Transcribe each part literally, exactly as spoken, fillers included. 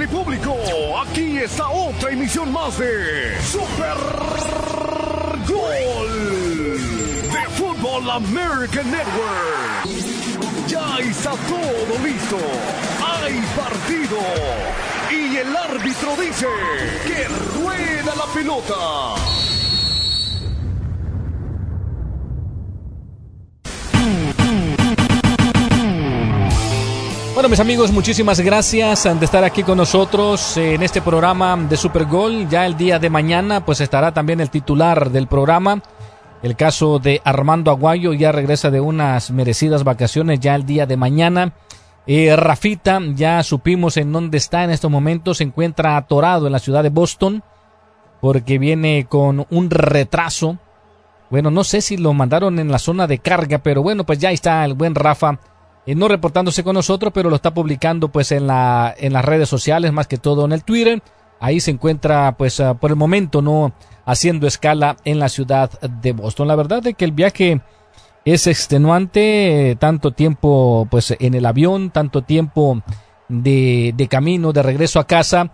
público, aquí está otra emisión más de Super Gol de Fútbol American Network. Ya está todo listo, hay partido y el árbitro dice que rueda la pelota. Bueno, mis amigos, muchísimas gracias de estar aquí con nosotros en este programa de Super Gol. Ya el día de mañana pues estará también el titular del programa. El caso de Armando Aguayo ya regresa de unas merecidas vacaciones ya el día de mañana. Eh, Rafita, ya supimos en dónde está en estos momentos. Se encuentra atorado en la ciudad de Boston porque viene con un retraso. Bueno, no sé si lo mandaron en la zona de carga, pero bueno, pues ya está el buen Rafa. Eh, no reportándose con nosotros, pero lo está publicando pues en la en las redes sociales, más que todo en el Twitter. Ahí se encuentra pues uh, por el momento no haciendo escala en la ciudad de Boston. La verdad es que el viaje es extenuante, eh, tanto tiempo pues en el avión, tanto tiempo de, de camino, de regreso a casa.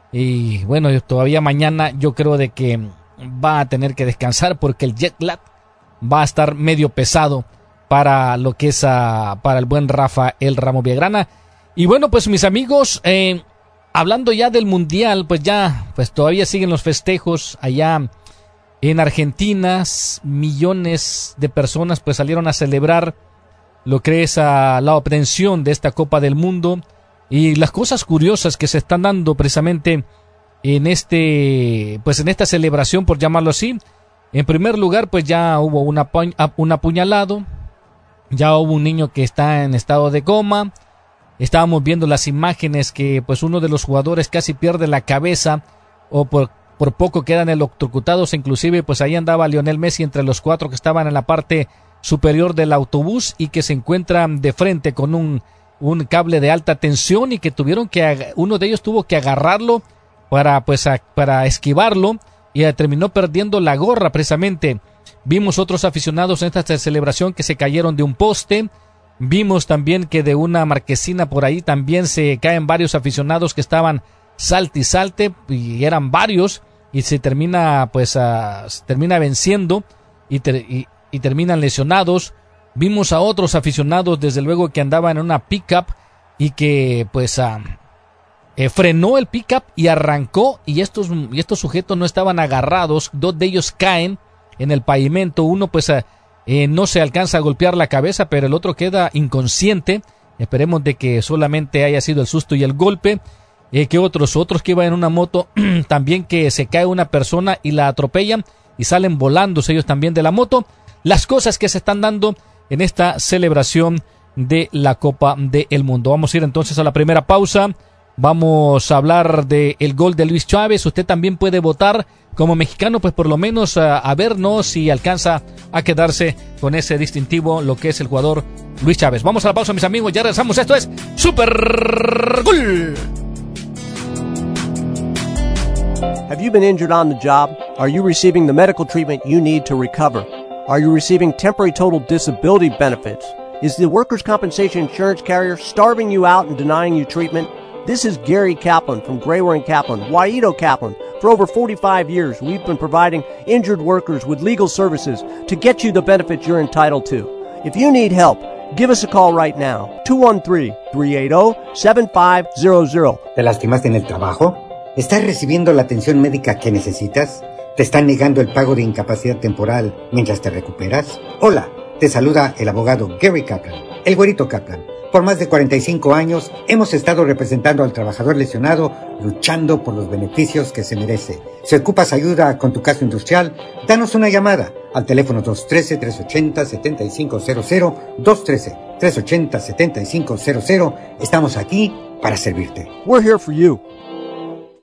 Y bueno, todavía mañana yo creo de que va a tener que descansar porque el jet lag va a estar medio pesado para lo que es uh, para el buen Rafa el Ramo Villagrana. Y bueno, pues mis amigos, eh, hablando ya del Mundial, pues ya, pues todavía siguen los festejos allá en Argentina. Millones de personas pues salieron a celebrar lo que es uh, la obtención de esta Copa del Mundo y las cosas curiosas que se están dando precisamente en este, pues en esta celebración, por llamarlo así. En primer lugar, pues ya hubo una un apuñalado. Ya hubo un niño que está en estado de coma. Estábamos viendo las imágenes que pues uno de los jugadores casi pierde la cabeza o por, por poco quedan electrocutados. Inclusive pues ahí andaba Lionel Messi entre los cuatro que estaban en la parte superior del autobús y que se encuentran de frente con un, un cable de alta tensión y que tuvieron que, uno de ellos tuvo que agarrarlo para pues a, para esquivarlo y terminó perdiendo la gorra precisamente. Vimos otros aficionados en esta celebración que se cayeron de un poste. Vimos también que de una marquesina por ahí también se caen varios aficionados que estaban salte y salte, y eran varios, y se termina pues uh, termina venciendo y, ter y, y terminan lesionados. Vimos a otros aficionados desde luego que andaban en una pickup y que pues uh, eh, frenó el pickup y arrancó, y estos, y estos sujetos no estaban agarrados. Dos de ellos caen en el pavimento, uno pues eh, no se alcanza a golpear la cabeza, pero el otro queda inconsciente. Esperemos de que solamente haya sido el susto y el golpe. Eh, que otros, otros que iban en una moto, también que se cae una persona y la atropellan y salen volándose ellos también de la moto. Las cosas que se están dando en esta celebración de la Copa del Mundo. Vamos a ir entonces a la primera pausa. Vamos a hablar del gol de Luis Chávez. Usted también puede votar como mexicano, pues por lo menos a, a ver, ¿no?, si alcanza a quedarse con ese distintivo, lo que es el jugador Luis Chávez. Vamos a la pausa, mis amigos, ya regresamos. Esto es Super Gol. Have you been injured on the job? Are you receiving the medical treatment you need to recover? Are you receiving temporary total disability benefits? Is the workers' compensation insurance carrier starving you out and denying you treatment? This is Gary Kaplan from Grayware and Kaplan, Waito Kaplan. For over forty-five years, we've been providing injured workers with legal services to get you the benefits you're entitled to. If you need help, give us a call right now, two one three, three eight zero, seven five zero zero. ¿Te lastimaste en el trabajo? ¿Estás recibiendo la atención médica que necesitas? ¿Te están negando el pago de incapacidad temporal mientras te recuperas? Hola, te saluda el abogado Gary Kaplan, el Güerito Kaplan. Por más de cuarenta y cinco años hemos estado representando al trabajador lesionado, luchando por los beneficios que se merece. Si ocupas ayuda con tu caso industrial, danos una llamada al teléfono dos uno tres, tres ocho cero, siete cinco cero cero, dos uno tres, tres ocho cero, siete cinco cero cero. Estamos aquí para servirte. We're here for you.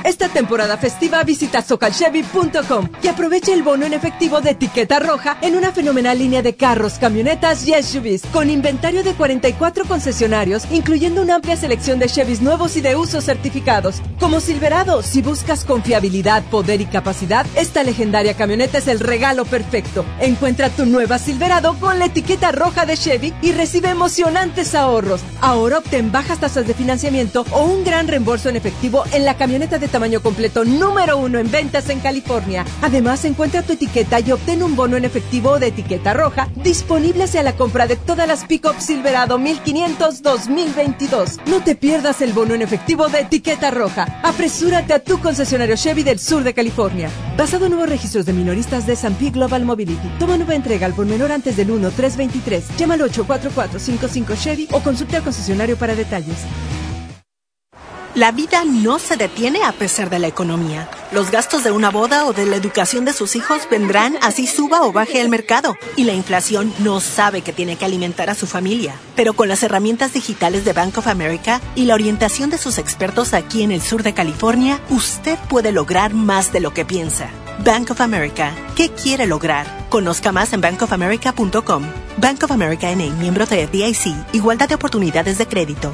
Esta temporada festiva visita socal chevy punto com y aprovecha el bono en efectivo de etiqueta roja en una fenomenal línea de carros, camionetas y S U Vs, con inventario de cuarenta y cuatro concesionarios, incluyendo una amplia selección de Chevys nuevos y de uso certificados. Como Silverado, si buscas confiabilidad, poder y capacidad, esta legendaria camioneta es el regalo perfecto. Encuentra tu nueva Silverado con la etiqueta roja de Chevy y recibe emocionantes ahorros. Ahora obtén bajas tasas de financiamiento o un gran reembolso en efectivo en la camioneta de tamaño completo número uno en ventas en California. Además, encuentra tu etiqueta y obtén un bono en efectivo de etiqueta roja disponible hacia la compra de todas las pick-up Silverado mil quinientos dos mil veintidós. No te pierdas el bono en efectivo de etiqueta roja. Apresúrate a tu concesionario Chevy del sur de California. Basado en nuevos registros de minoristas de S and P Global Mobility. Toma nueva entrega al por menor antes del uno tres veintitrés. Llama al ocho cuatro cuatro cinco cinco Chevy o consulte al concesionario para detalles. La vida no se detiene a pesar de la economía. Los gastos de una boda o de la educación de sus hijos vendrán así suba o baje el mercado. Y la inflación no sabe que tiene que alimentar a su familia. Pero con las herramientas digitales de Bank of America y la orientación de sus expertos aquí en el sur de California, usted puede lograr más de lo que piensa. Bank of America. ¿Qué quiere lograr? Conozca más en bank of america punto com. Bank of America N A, miembro de F D I C. Igualdad de oportunidades de crédito.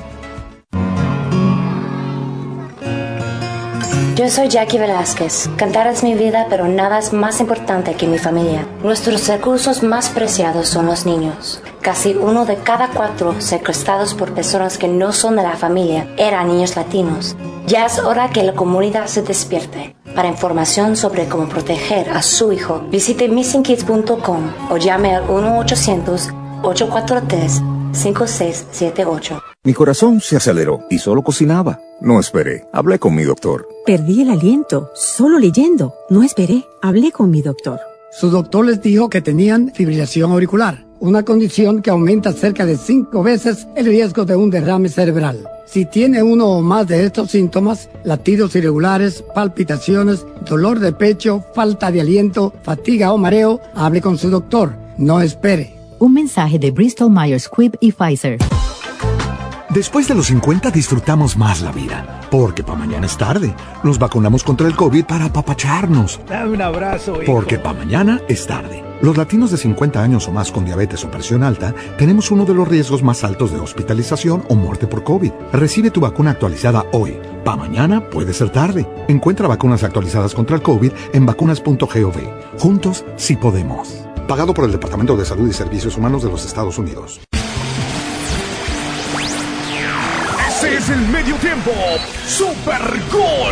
Yo soy Jackie Velázquez. Cantar es mi vida, pero nada es más importante que mi familia. Nuestros recursos más preciados son los niños. Casi uno de cada cuatro secuestrados por personas que no son de la familia eran niños latinos. Ya es hora que la comunidad se despierte. Para información sobre cómo proteger a su hijo, visite missing kids punto com o llame al uno ochocientos ocho cuatro tres cinco seis siete ocho. Mi corazón se aceleró y solo cocinaba. No esperé. Hablé con mi doctor. Perdí el aliento, solo leyendo. No esperé. Hablé con mi doctor. Su doctor les dijo que tenían fibrilación auricular, una condición que aumenta cerca de cinco veces el riesgo de un derrame cerebral. Si tiene uno o más de estos síntomas, latidos irregulares, palpitaciones, dolor de pecho, falta de aliento, fatiga o mareo, hable con su doctor. No espere. Un mensaje de Bristol Myers Squibb y Pfizer. Después de los cincuenta disfrutamos más la vida, porque pa' mañana es tarde. Nos vacunamos contra el COVID para apapacharnos. Dame un abrazo, hijo. Porque pa' mañana es tarde. Los latinos de cincuenta años o más con diabetes o presión alta tenemos uno de los riesgos más altos de hospitalización o muerte por COVID. Recibe tu vacuna actualizada hoy. Pa' mañana puede ser tarde. Encuentra vacunas actualizadas contra el COVID en vacunas punto gov. Juntos sí podemos. Pagado por el Departamento de Salud y Servicios Humanos de los Estados Unidos. Ese es el medio tiempo. Super Gol.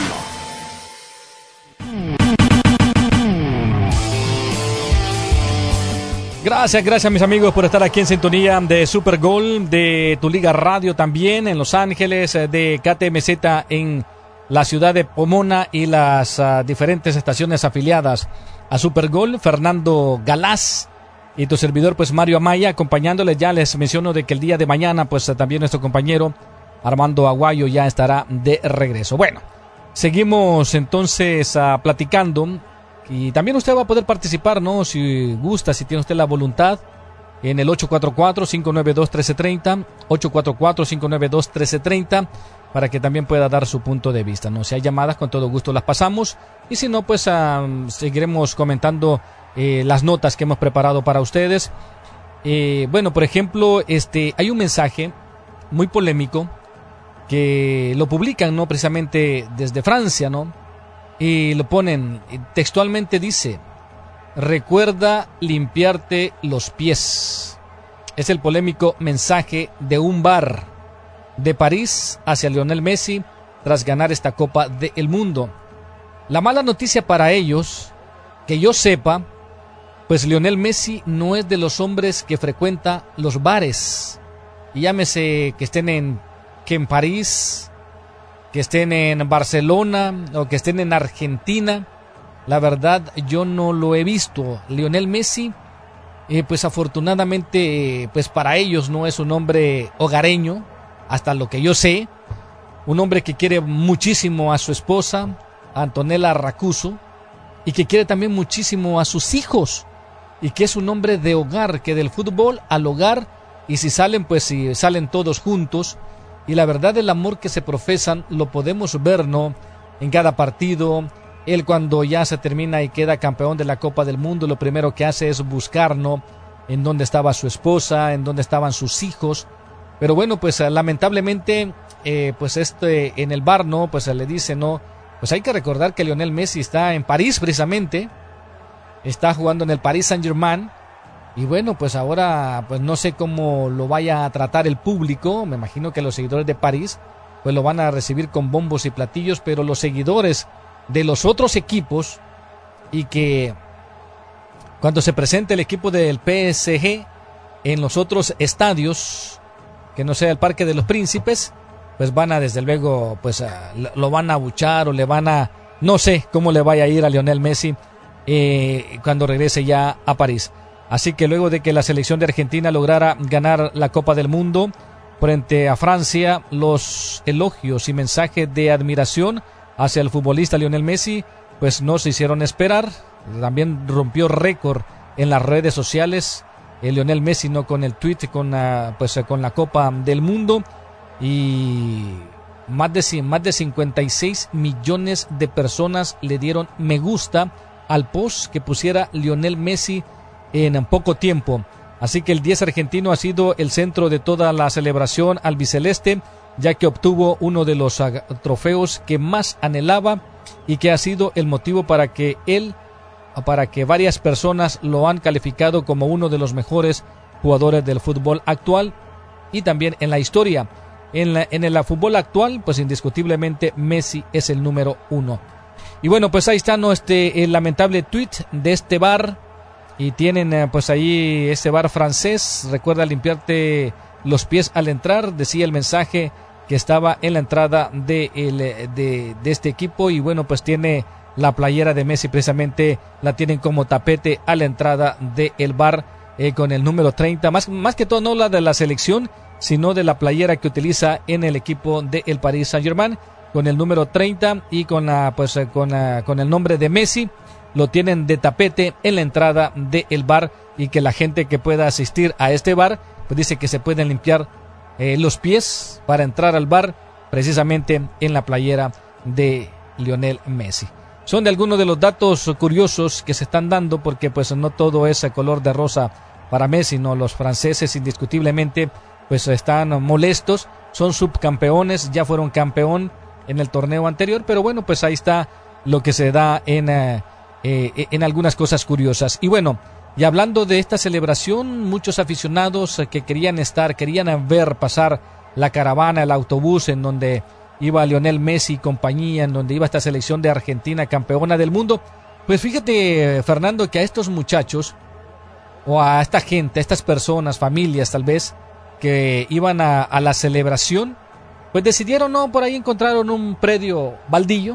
Gracias, gracias mis amigos por estar aquí en sintonía de Super Gol, de Tu Liga Radio también en Los Ángeles, de K T M Z en la ciudad de Pomona y las uh, diferentes estaciones afiliadas a Super Gol. Fernando Galás y tu servidor pues Mario Amaya acompañándoles. Ya les menciono de que el día de mañana pues también nuestro compañero Armando Aguayo ya estará de regreso. Bueno, seguimos entonces uh, platicando. Y también usted va a poder participar, ¿no? Si gusta, si tiene usted la voluntad, en el ocho cuatro cuatro, cinco nueve dos, uno tres tres cero, ocho cuatro cuatro, cinco nueve dos, uno tres tres cero, para que también pueda dar su punto de vista, ¿no? Si hay llamadas, con todo gusto las pasamos, y si no, pues uh, seguiremos comentando eh, las notas que hemos preparado para ustedes. Eh, bueno, por ejemplo, este, hay un mensaje muy polémico que lo publican, ¿no? Precisamente desde Francia, ¿no? Y lo ponen, textualmente dice: recuerda limpiarte los pies. Es el polémico mensaje de un bar de París hacia Lionel Messi tras ganar esta Copa del Mundo. La mala noticia para ellos, que yo sepa, pues Lionel Messi no es de los hombres que frecuenta los bares. Y llámese que estén en, que en París, que estén en Barcelona o que estén en Argentina. La verdad yo no lo he visto. Lionel Messi, eh, pues afortunadamente, eh, pues para ellos no es un hombre hogareño, hasta lo que yo sé. Un hombre que quiere muchísimo a su esposa, Antonella Racuso, y que quiere también muchísimo a sus hijos, y que es un hombre de hogar, que del fútbol al hogar, y si salen, pues si salen todos juntos. Y la verdad, el amor que se profesan lo podemos ver, ¿no? en cada partido. Él, cuando ya se termina y queda campeón de la Copa del Mundo, lo primero que hace es buscar, ¿no?, en dónde estaba su esposa, en dónde estaban sus hijos. Pero bueno, pues lamentablemente, eh, pues este en el V A R, ¿no?, pues le dice, no, pues hay que recordar que Lionel Messi está en París precisamente, está jugando en el Paris Saint-Germain, y bueno, pues ahora pues no sé cómo lo vaya a tratar el público. Me imagino que los seguidores de París pues lo van a recibir con bombos y platillos, pero los seguidores de los otros equipos, y que cuando se presente el equipo del P S G en los otros estadios, que no sea el Parque de los Príncipes, pues van a, desde luego, pues a, lo van a abuchar o le van a, no sé cómo le vaya a ir a Lionel Messi eh, cuando regrese ya a París. Así que luego de que la selección de Argentina lograra ganar la Copa del Mundo frente a Francia, los elogios y mensajes de admiración hacia el futbolista Lionel Messi pues no se hicieron esperar. También rompió récord en las redes sociales el Lionel Messi, no con el tweet, con uh, pues con la Copa del Mundo, y más de más de cincuenta y seis millones de personas le dieron me gusta al post que pusiera Lionel Messi en poco tiempo. Así que el diez argentino ha sido el centro de toda la celebración albiceleste, ya que obtuvo uno de los uh, trofeos que más anhelaba y que ha sido el motivo para que él, para que varias personas lo han calificado como uno de los mejores jugadores del fútbol actual y también en la historia. En, la, en el fútbol actual, pues indiscutiblemente Messi es el número uno. Y bueno, pues ahí está, ¿no?, este el lamentable tweet de este bar. Y tienen eh, pues ahí este bar francés. Recuerda limpiarte los pies al entrar, decía el mensaje que estaba en la entrada de, el, de, de este equipo. Y bueno, pues tiene la playera de Messi, precisamente la tienen como tapete a la entrada del bar eh, con el número treinta. Más, más que todo no la de la selección, sino de la playera que utiliza en el equipo del Paris Saint-Germain, con el número treinta y con, la, pues, con, la, con el nombre de Messi. Lo tienen de tapete en la entrada del bar, y que la gente que pueda asistir a este bar pues dice que se pueden limpiar eh, los pies para entrar al bar, precisamente en la playera de Lionel Messi. Son de algunos de los datos curiosos que se están dando, porque pues no todo es color de rosa para Messi, no. Los franceses indiscutiblemente pues están molestos, son subcampeones, ya fueron campeón en el torneo anterior, pero bueno, pues ahí está lo que se da en eh, Eh, en algunas cosas curiosas. Y bueno, y hablando de esta celebración, muchos aficionados que querían estar, querían ver pasar la caravana, el autobús en donde iba Lionel Messi y compañía, en donde iba esta selección de Argentina campeona del mundo, pues fíjate, Fernando, que a estos muchachos o a esta gente, a estas personas, familias tal vez, que iban a, a la celebración, pues decidieron, no, por ahí encontraron un predio baldío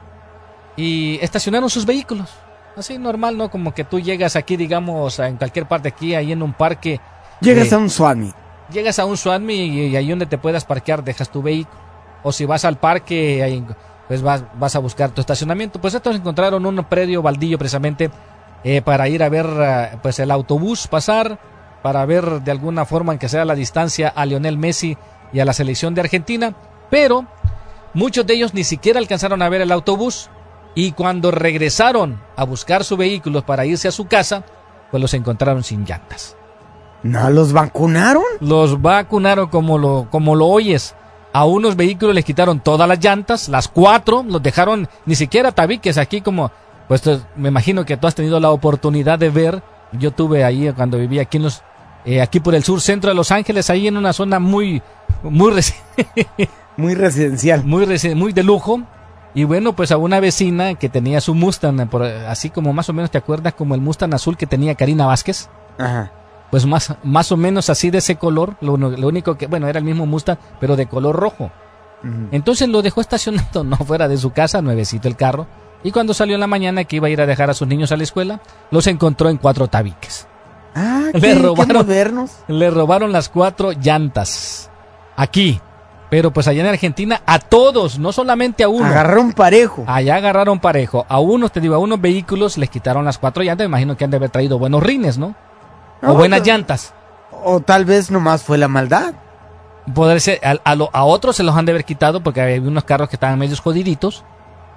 y estacionaron sus vehículos, así normal, ¿no? Como que tú llegas aquí, digamos, en cualquier parte aquí, ahí en un parque. Llegas eh, a un Swami. Llegas a un Swami y, y ahí donde te puedas parquear dejas tu vehículo. O si vas al parque, ahí, pues vas, vas a buscar tu estacionamiento. Pues estos encontraron un predio baldío precisamente eh, para ir a ver uh, pues el autobús pasar, para ver de alguna forma, en que sea la distancia, a Lionel Messi y a la selección de Argentina. Pero muchos de ellos ni siquiera alcanzaron a ver el autobús. Y cuando regresaron a buscar su vehículo para irse a su casa, pues los encontraron sin llantas. ¿No los vacunaron? Los vacunaron como lo, como lo oyes. A unos vehículos les quitaron todas las llantas, las cuatro, los dejaron ni siquiera tabiques aquí como... Pues me imagino que tú has tenido la oportunidad de ver. Yo tuve ahí cuando vivía aquí en los... Eh, aquí por el sur centro de Los Ángeles, ahí en una zona muy... Muy, resi- muy residencial. Muy, resi- muy de lujo. Y bueno, pues a una vecina que tenía su Mustang, por, así como más o menos, ¿te acuerdas? Como el Mustang azul que tenía Karina Vázquez. Ajá. Pues más, más o menos así de ese color. Lo, lo único que, bueno, era el mismo Mustang, pero de color rojo. Uh-huh. Entonces lo dejó estacionado, no fuera de su casa, nuevecito el carro. Y cuando salió en la mañana que iba a ir a dejar a sus niños a la escuela, los encontró en cuatro tabiques. Ah, le qué, robaron, qué modernos. Le robaron las cuatro llantas. Aquí. Pero pues allá en Argentina a todos, no solamente a uno. Agarraron parejo. Allá agarraron parejo. A unos, te digo, a unos vehículos les quitaron las cuatro llantas. Me imagino que han de haber traído buenos rines, ¿no? O no, buenas no. llantas. O tal vez nomás fue la maldad. Poder ser, a, a, lo, a otros se los han de haber quitado porque había unos carros que estaban medios jodiditos.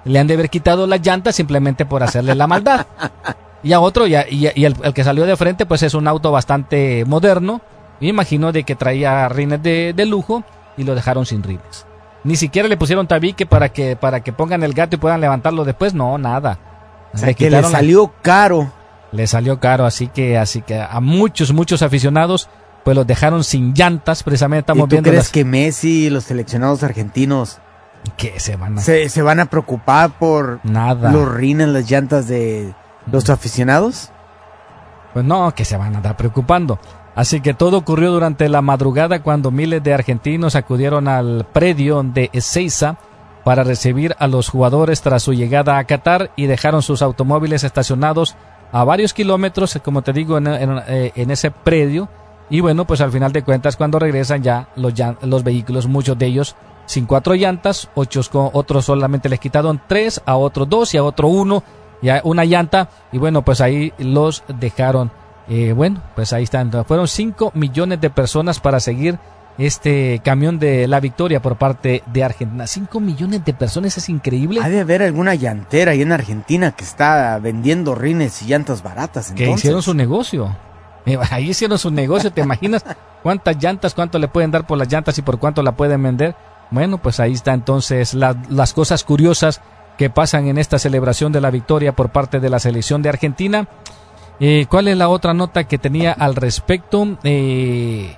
le han de haber quitado las llantas simplemente por hacerle la maldad. Y a otro, y, a, y, a, y el, el que salió de frente, pues es un auto bastante moderno. Me imagino de que traía rines de, de lujo y lo dejaron sin rines. Ni siquiera le pusieron tabique para que para que pongan el gato y puedan levantarlo después. No, nada. O sea, le que le salió la... caro. Le salió caro, así que así que a muchos, muchos aficionados pues los dejaron sin llantas. Precisamente estamos ¿Y tú viendo crees las... que Messi y los seleccionados argentinos que se van a... se, se van a preocupar por nada los rines, las llantas de los aficionados? Pues no, que se van a andar preocupando. Así que todo ocurrió durante la madrugada cuando miles de argentinos acudieron al predio de Ezeiza para recibir a los jugadores tras su llegada a Qatar y dejaron sus automóviles estacionados a varios kilómetros, como te digo, en, en, en ese predio. Y bueno, pues al final de cuentas cuando regresan ya los, los vehículos, muchos de ellos sin cuatro llantas, ocho, otros solamente les quitaron tres, a otros dos y a otro uno, y a una llanta. Y bueno, pues ahí los dejaron. Eh, bueno, pues ahí están. Fueron cinco millones de personas para seguir este camión de la victoria por parte de Argentina. cinco millones de personas, es increíble. Ha de haber alguna llantera ahí en Argentina que está vendiendo rines y llantas baratas. Entonces. Que hicieron su negocio. Eh, ahí hicieron su negocio. ¿Te imaginas cuántas llantas, cuánto le pueden dar por las llantas y por cuánto la pueden vender? Bueno, pues ahí está entonces la, las cosas curiosas que pasan en esta celebración de la victoria por parte de la selección de Argentina. Eh, ¿Cuál es la otra nota que tenía al respecto? Eh,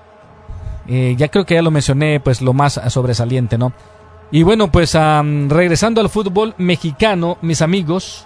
eh, ya creo que ya lo mencioné, pues lo más sobresaliente, ¿no? Y bueno, pues um, regresando al fútbol mexicano, mis amigos,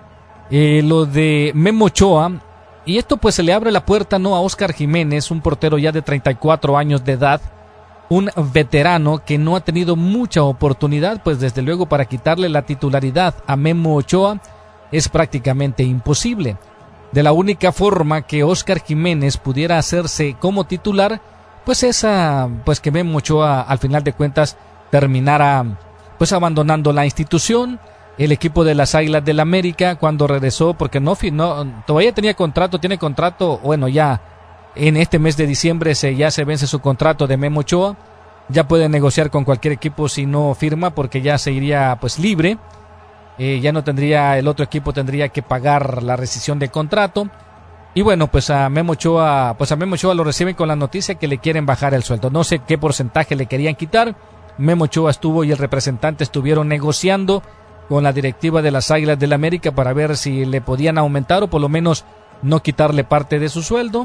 eh, lo de Memo Ochoa, y esto pues se le abre la puerta, ¿no?, a Óscar Jiménez, un portero ya de treinta y cuatro años de edad, un veterano que no ha tenido mucha oportunidad, pues desde luego para quitarle la titularidad a Memo Ochoa es prácticamente imposible. De la única forma que Óscar Jiménez pudiera hacerse como titular, pues esa, pues que Memo Ochoa al final de cuentas terminara pues abandonando la institución. El equipo de las Águilas del América cuando regresó, porque no, no todavía tenía contrato, tiene contrato, bueno, ya en este mes de diciembre se, ya se vence su contrato de Memo Ochoa, ya puede negociar con cualquier equipo si no firma, porque ya se iría pues libre. Eh, ya no tendría, el otro equipo tendría que pagar la rescisión de contrato. Y bueno, pues a Memo Ochoa, pues a Memo Ochoa lo reciben con la noticia que le quieren bajar el sueldo. No sé qué porcentaje le querían quitar. Memo Ochoa estuvo y el representante estuvieron negociando con la directiva de las Águilas del América para ver si le podían aumentar o por lo menos no quitarle parte de su sueldo.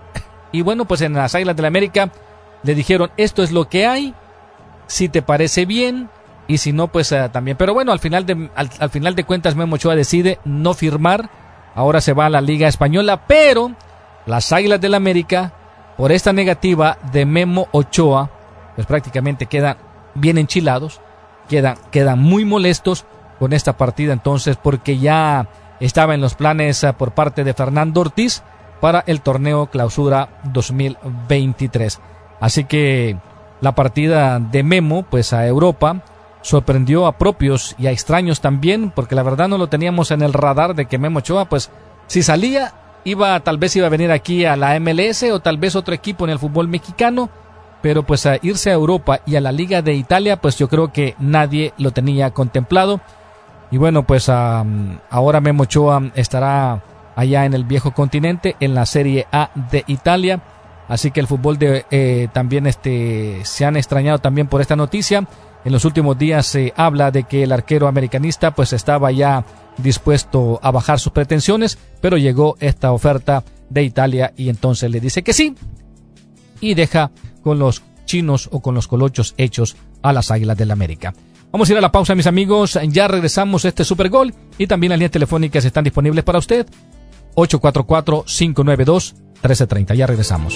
Y bueno, pues en las Águilas del América le dijeron, esto es lo que hay, si te parece bien. Y si no, pues uh, también. Pero bueno, al final de al, al final de cuentas Memo Ochoa decide no firmar. Ahora se va a la Liga Española. Pero las Águilas del América, por esta negativa de Memo Ochoa, pues prácticamente quedan bien enchilados. Quedan, quedan muy molestos con esta partida entonces, porque ya estaba en los planes uh, por parte de Fernando Ortiz para el torneo Clausura dos mil veintitrés. Así que la partida de Memo pues a Europa sorprendió a propios y a extraños también, porque la verdad no lo teníamos en el radar de que Memo Ochoa, pues si salía, iba tal vez iba a venir aquí a la M L S o tal vez otro equipo en el fútbol mexicano, pero pues a irse a Europa y a la Liga de Italia, pues yo creo que nadie lo tenía contemplado. Y bueno, pues um, ahora Memo Ochoa estará allá en el viejo continente, en la Serie A de Italia. Así que el fútbol de eh, también este se han extrañado también por esta noticia. En los últimos días se habla de que el arquero americanista pues estaba ya dispuesto a bajar sus pretensiones, pero llegó esta oferta de Italia y entonces le dice que sí y deja con los chinos o con los colochos hechos a las Águilas del América. Vamos a ir a la pausa, mis amigos, ya regresamos a este Super Gol y también las líneas telefónicas están disponibles para usted, ocho cuatro cuatro, cinco nueve dos, uno tres tres cero, ya regresamos.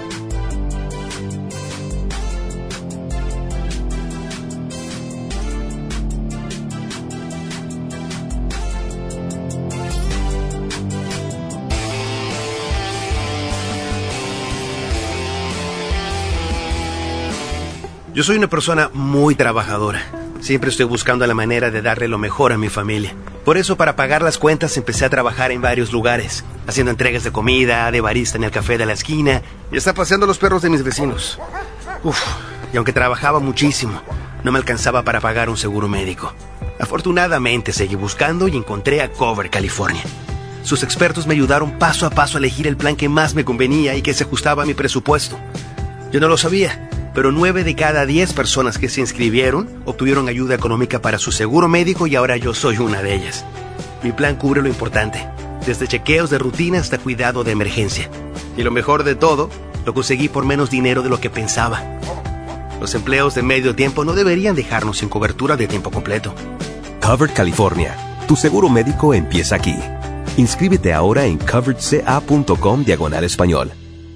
Yo soy una persona muy trabajadora. Siempre estoy buscando la manera de darle lo mejor a mi familia. Por eso, para pagar las cuentas, empecé a trabajar en varios lugares, haciendo entregas de comida, de barista en el café de la esquina y hasta paseando los perros de mis vecinos. Uf, y aunque trabajaba muchísimo, No me alcanzaba para pagar un seguro médico. Afortunadamente seguí buscando y encontré a Cover California. Sus expertos me ayudaron paso a paso a elegir el plan que más me convenía y que se ajustaba a mi presupuesto. Yo no lo sabía, pero nueve de cada diez personas que se inscribieron obtuvieron ayuda económica para su seguro médico y ahora yo soy una de ellas. Mi plan cubre lo importante, desde chequeos de rutina hasta cuidado de emergencia. Y lo mejor de todo, lo conseguí por menos dinero de lo que pensaba. Los empleos de medio tiempo no deberían dejarnos sin cobertura de tiempo completo. Covered California. Tu seguro médico empieza aquí. Inscríbete ahora en coveredca.com diagonal español.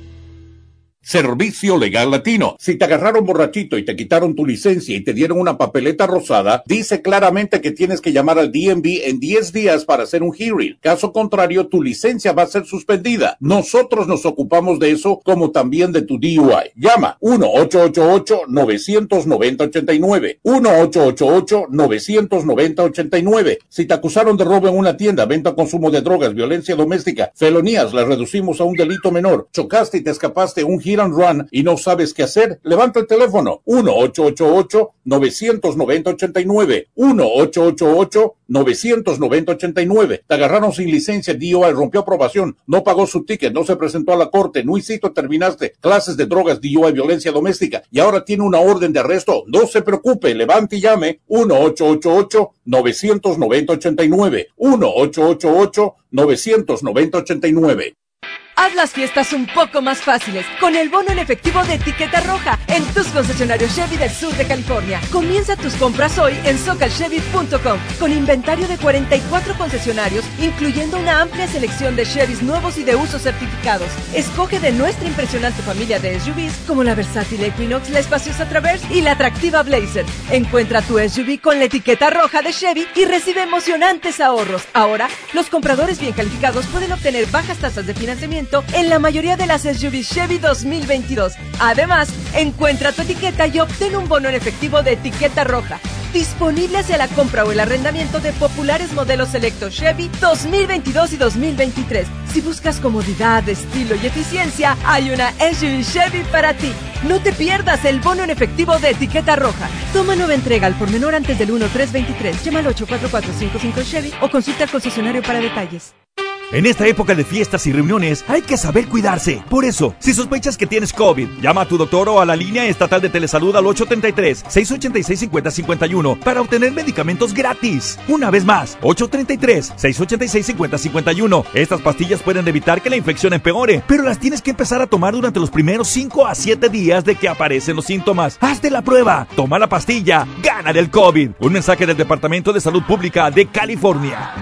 Servicio Legal Latino. Si te agarraron borrachito y te quitaron tu licencia y te dieron una papeleta rosada, dice claramente que tienes que llamar al D M V en diez días para hacer un hearing. Caso contrario, tu licencia va a ser suspendida. Nosotros nos ocupamos de eso, como también de tu D U I. Llama uno ocho ocho ocho nueve nueve cero ocho nueve. uno ocho ocho ocho nueve nueve cero ocho nueve. Si te acusaron de robo en una tienda, venta, consumo de drogas, violencia doméstica, felonías, las reducimos a un delito menor. Chocaste y te escapaste un hit and run y no sabes qué hacer, levanta el teléfono uno ocho ocho ocho nueve nueve cero ocho nueve. uno ocho ocho ocho nueve nueve cero ocho nueve. Te agarraron sin licencia, D U I rompió aprobación, no pagó su ticket, no se presentó a la corte, no hiciste, terminaste clases de drogas, D U I, violencia doméstica y ahora tiene una orden de arresto. No se preocupe, levante y llame uno ocho ocho ocho nueve nueve cero ocho nueve. uno ocho ocho ocho nueve nueve cero ocho nueve. Haz las fiestas un poco más fáciles con el bono en efectivo de Etiqueta Roja en tus concesionarios Chevy del sur de California. Comienza tus compras hoy en socal chevy punto com con inventario de cuarenta y cuatro concesionarios, incluyendo una amplia selección de Chevys nuevos y de uso certificados. Escoge de nuestra impresionante familia de S U Vs como la versátil Equinox, la espaciosa Traverse y la atractiva Blazer. Encuentra tu S U V con la etiqueta roja de Chevy y recibe emocionantes ahorros. Ahora, los compradores bien calificados pueden obtener bajas tasas de financiamiento en la mayoría de las S U Vs Chevy dos mil veintidós. Además, encuentra tu etiqueta y obtén un bono en efectivo de Etiqueta Roja, disponible hacia la compra o el arrendamiento de populares modelos selectos Chevy dos mil veintidós y dos mil veintitrés. Si buscas comodidad, estilo y eficiencia, hay una S U V Chevy para ti. No te pierdas el bono en efectivo de Etiqueta Roja. Toma nueva entrega al por menor antes del uno tres veintitrés. Llama al ocho cuatro cuatro cinco cinco Chevy o consulta al concesionario para detalles. En esta época de fiestas y reuniones hay que saber cuidarse. Por eso, si sospechas que tienes COVID, llama a tu doctor o a la línea estatal de telesalud al ocho tres tres, seis ocho seis, cinco cero cinco uno para obtener medicamentos gratis. Una vez más, ocho tres tres, seis ocho seis, cinco cero cinco uno. Estas pastillas pueden evitar que la infección empeore, pero las tienes que empezar a tomar durante los primeros cinco a siete días de que aparecen los síntomas. Hazte la prueba, toma la pastilla, gana del COVID. Un mensaje del Departamento de Salud Pública de California.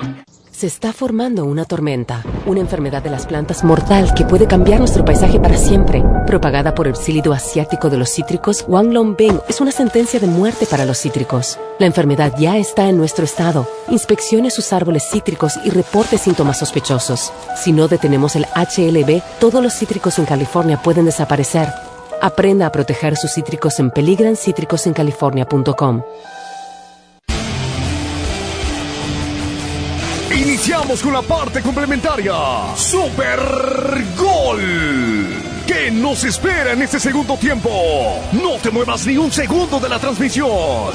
Se está formando una tormenta, una enfermedad de las plantas mortal que puede cambiar nuestro paisaje para siempre. Propagada por el psílido asiático de los cítricos, Wanglongbing es una sentencia de muerte para los cítricos. La enfermedad ya está en nuestro estado. Inspeccione sus árboles cítricos y reporte síntomas sospechosos. Si no detenemos el H L B, todos los cítricos en California pueden desaparecer. Aprenda a proteger sus cítricos en peligran cítricos en california punto com. Iniciamos con la parte complementaria. Super Gol. ¿Qué nos espera en este segundo tiempo? No te muevas ni un segundo de la transmisión.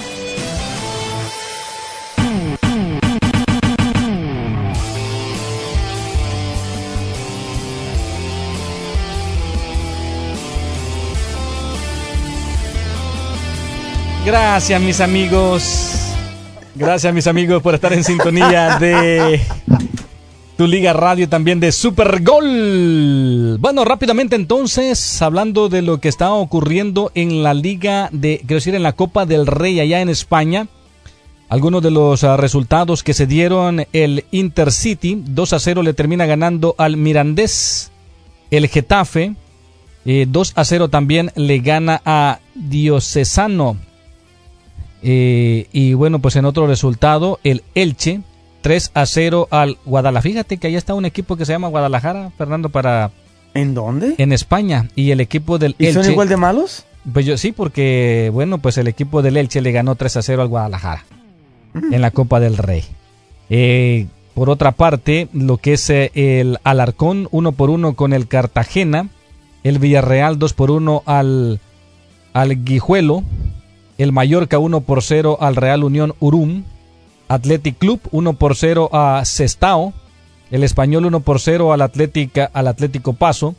Gracias, mis amigos. Gracias, mis amigos, por estar en sintonía de Tu Liga Radio, también de Super Gol. Bueno, rápidamente entonces, hablando de lo que está ocurriendo en la Liga de, quiero decir, en la Copa del Rey allá en España. Algunos de los uh, resultados que se dieron: el Intercity dos a cero le termina ganando al Mirandés. El Getafe eh, dos a cero también le gana a Diocesano. Eh, y bueno, pues en otro resultado, el Elche tres a cero al Guadalajara. Fíjate que ahí está un equipo que se llama Guadalajara, Fernando, para... ¿En dónde? En España. Y el equipo del ¿Y Elche... son igual de malos? Pues yo sí, porque bueno, pues el equipo del Elche le ganó tres a cero al Guadalajara mm. en la Copa del Rey. Eh, por otra parte, lo que es eh, el Alarcón uno por uno con el Cartagena. El Villarreal dos por uno al, al Guijuelo. el Mallorca uno por cero al Real Unión Urum, Athletic Club uno por cero a Sestao, el Español uno por cero al, Atlética, al Atlético Paso.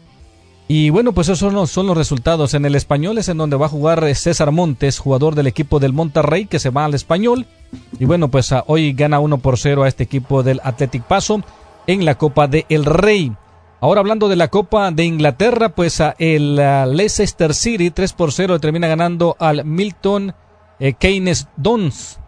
Y bueno, pues esos son los, son los resultados. En el Español es en donde va a jugar César Montes, jugador del equipo del Monterrey, que se va al Español. Y bueno, pues uh, hoy gana uno por cero a este equipo del Athletic Paso en la Copa del Rey. Ahora hablando de la Copa de Inglaterra, pues uh, el uh, Leicester City tres por cero termina ganando al Milton eh, Keynes Dons.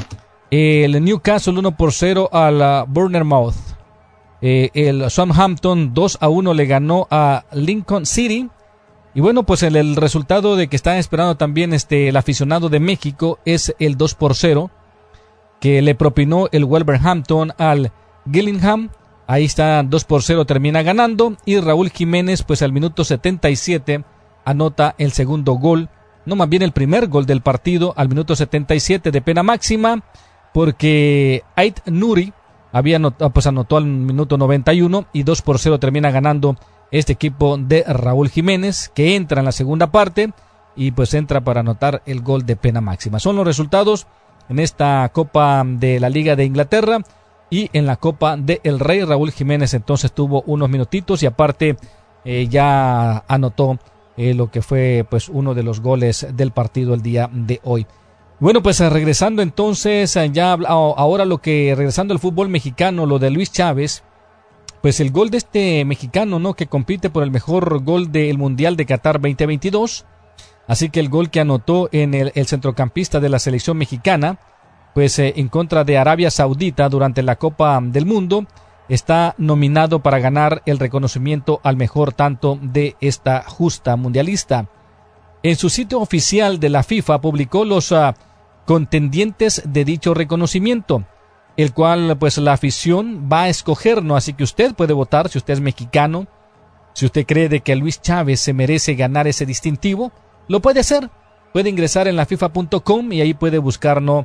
El Newcastle uno por cero al uh, Bournemouth. Eh, el Southampton dos a uno le ganó a Lincoln City. Y bueno, pues el, el resultado de que está esperando también este, el aficionado de México es el dos por cero que le propinó el Wolverhampton al Gillingham. Ahí está, dos por cero termina ganando. Y Raúl Jiménez, pues al minuto setenta y siete anota el segundo gol, no, más bien el primer gol del partido, al minuto setenta y siete de pena máxima, porque Ait Nuri había anotado, pues anotó al minuto noventa y uno y dos por cero termina ganando este equipo de Raúl Jiménez, que entra en la segunda parte y pues entra para anotar el gol de pena máxima. Son los resultados en esta Copa de la Liga de Inglaterra. Y en la Copa del Rey, Raúl Jiménez entonces tuvo unos minutitos y aparte eh, ya anotó eh, lo que fue pues uno de los goles del partido el día de hoy. Bueno, pues regresando entonces, ya ahora lo que, regresando al fútbol mexicano, lo de Luis Chávez, pues el gol de este mexicano, ¿no? Que compite por el mejor gol del Mundial de Qatar veinte veintidós, así que el gol que anotó en el, el centrocampista de la selección mexicana, pues eh, en contra de Arabia Saudita durante la Copa del Mundo, está nominado para ganar el reconocimiento al mejor tanto de esta justa mundialista. En su sitio oficial de la FIFA publicó los uh, contendientes de dicho reconocimiento, el cual pues la afición va a escoger, ¿no? Así que usted puede votar si usted es mexicano, si usted cree de que Luis Chávez se merece ganar ese distintivo, lo puede hacer. Puede ingresar en la FIFA punto com y ahí puede buscar, ¿no?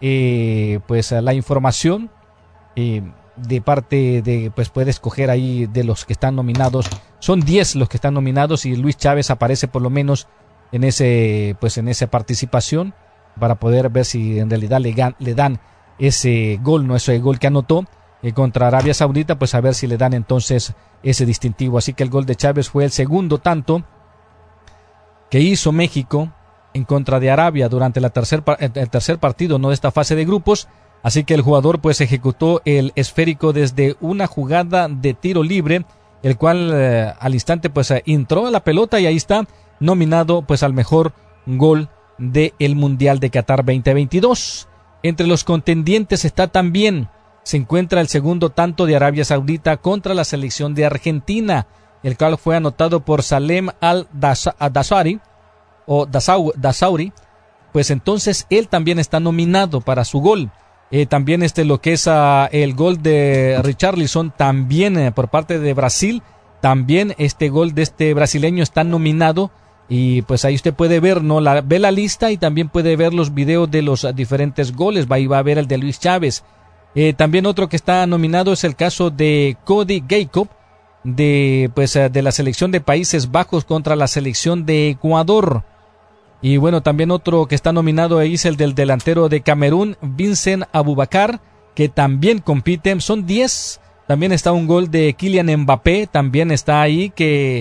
eh, pues la información eh, de parte de, pues puede escoger ahí de los que están nominados. Son diez los que están nominados y Luis Chávez aparece por lo menos en ese, pues en esa participación, para poder ver si en realidad le, le dan ese gol, no ese gol que anotó eh, contra Arabia Saudita, pues a ver si le dan entonces ese distintivo. Así que el gol de Chávez fue el segundo tanto que hizo México en contra de Arabia durante la tercer, el tercer partido, no de esta fase de grupos. Así que el jugador pues ejecutó el esférico desde una jugada de tiro libre, el cual eh, al instante pues eh, entró a la pelota y ahí está nominado pues al mejor gol del Mundial de Qatar veinte veintidós. Entre los contendientes está también, se encuentra el segundo tanto de Arabia Saudita contra la selección de Argentina, el cual fue anotado por Salem Al-Dasauri o Dasauri, pues entonces él también está nominado para su gol. Eh, también este lo que es uh, el gol de Richarlison también eh, por parte de Brasil, también este gol de este brasileño está nominado. Y pues ahí usted puede ver, ¿no? La, ve la lista y también puede ver los videos de los diferentes goles. Va, ahí va a ver el de Luis Chávez. Eh, también otro que está nominado es el caso de Cody Gakpo, de, pues, de la selección de Países Bajos contra la selección de Ecuador. Y bueno, también otro que está nominado ahí es el del delantero de Camerún, Vincent Aboubakar, que también compite. Son diez. También está un gol de Kylian Mbappé, también está ahí, que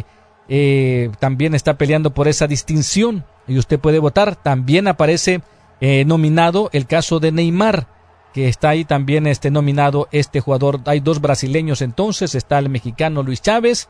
Eh, también está peleando por esa distinción y usted puede votar. También aparece eh, nominado el caso de Neymar, que está ahí también este, nominado este jugador. Hay dos brasileños entonces, está el mexicano Luis Chávez,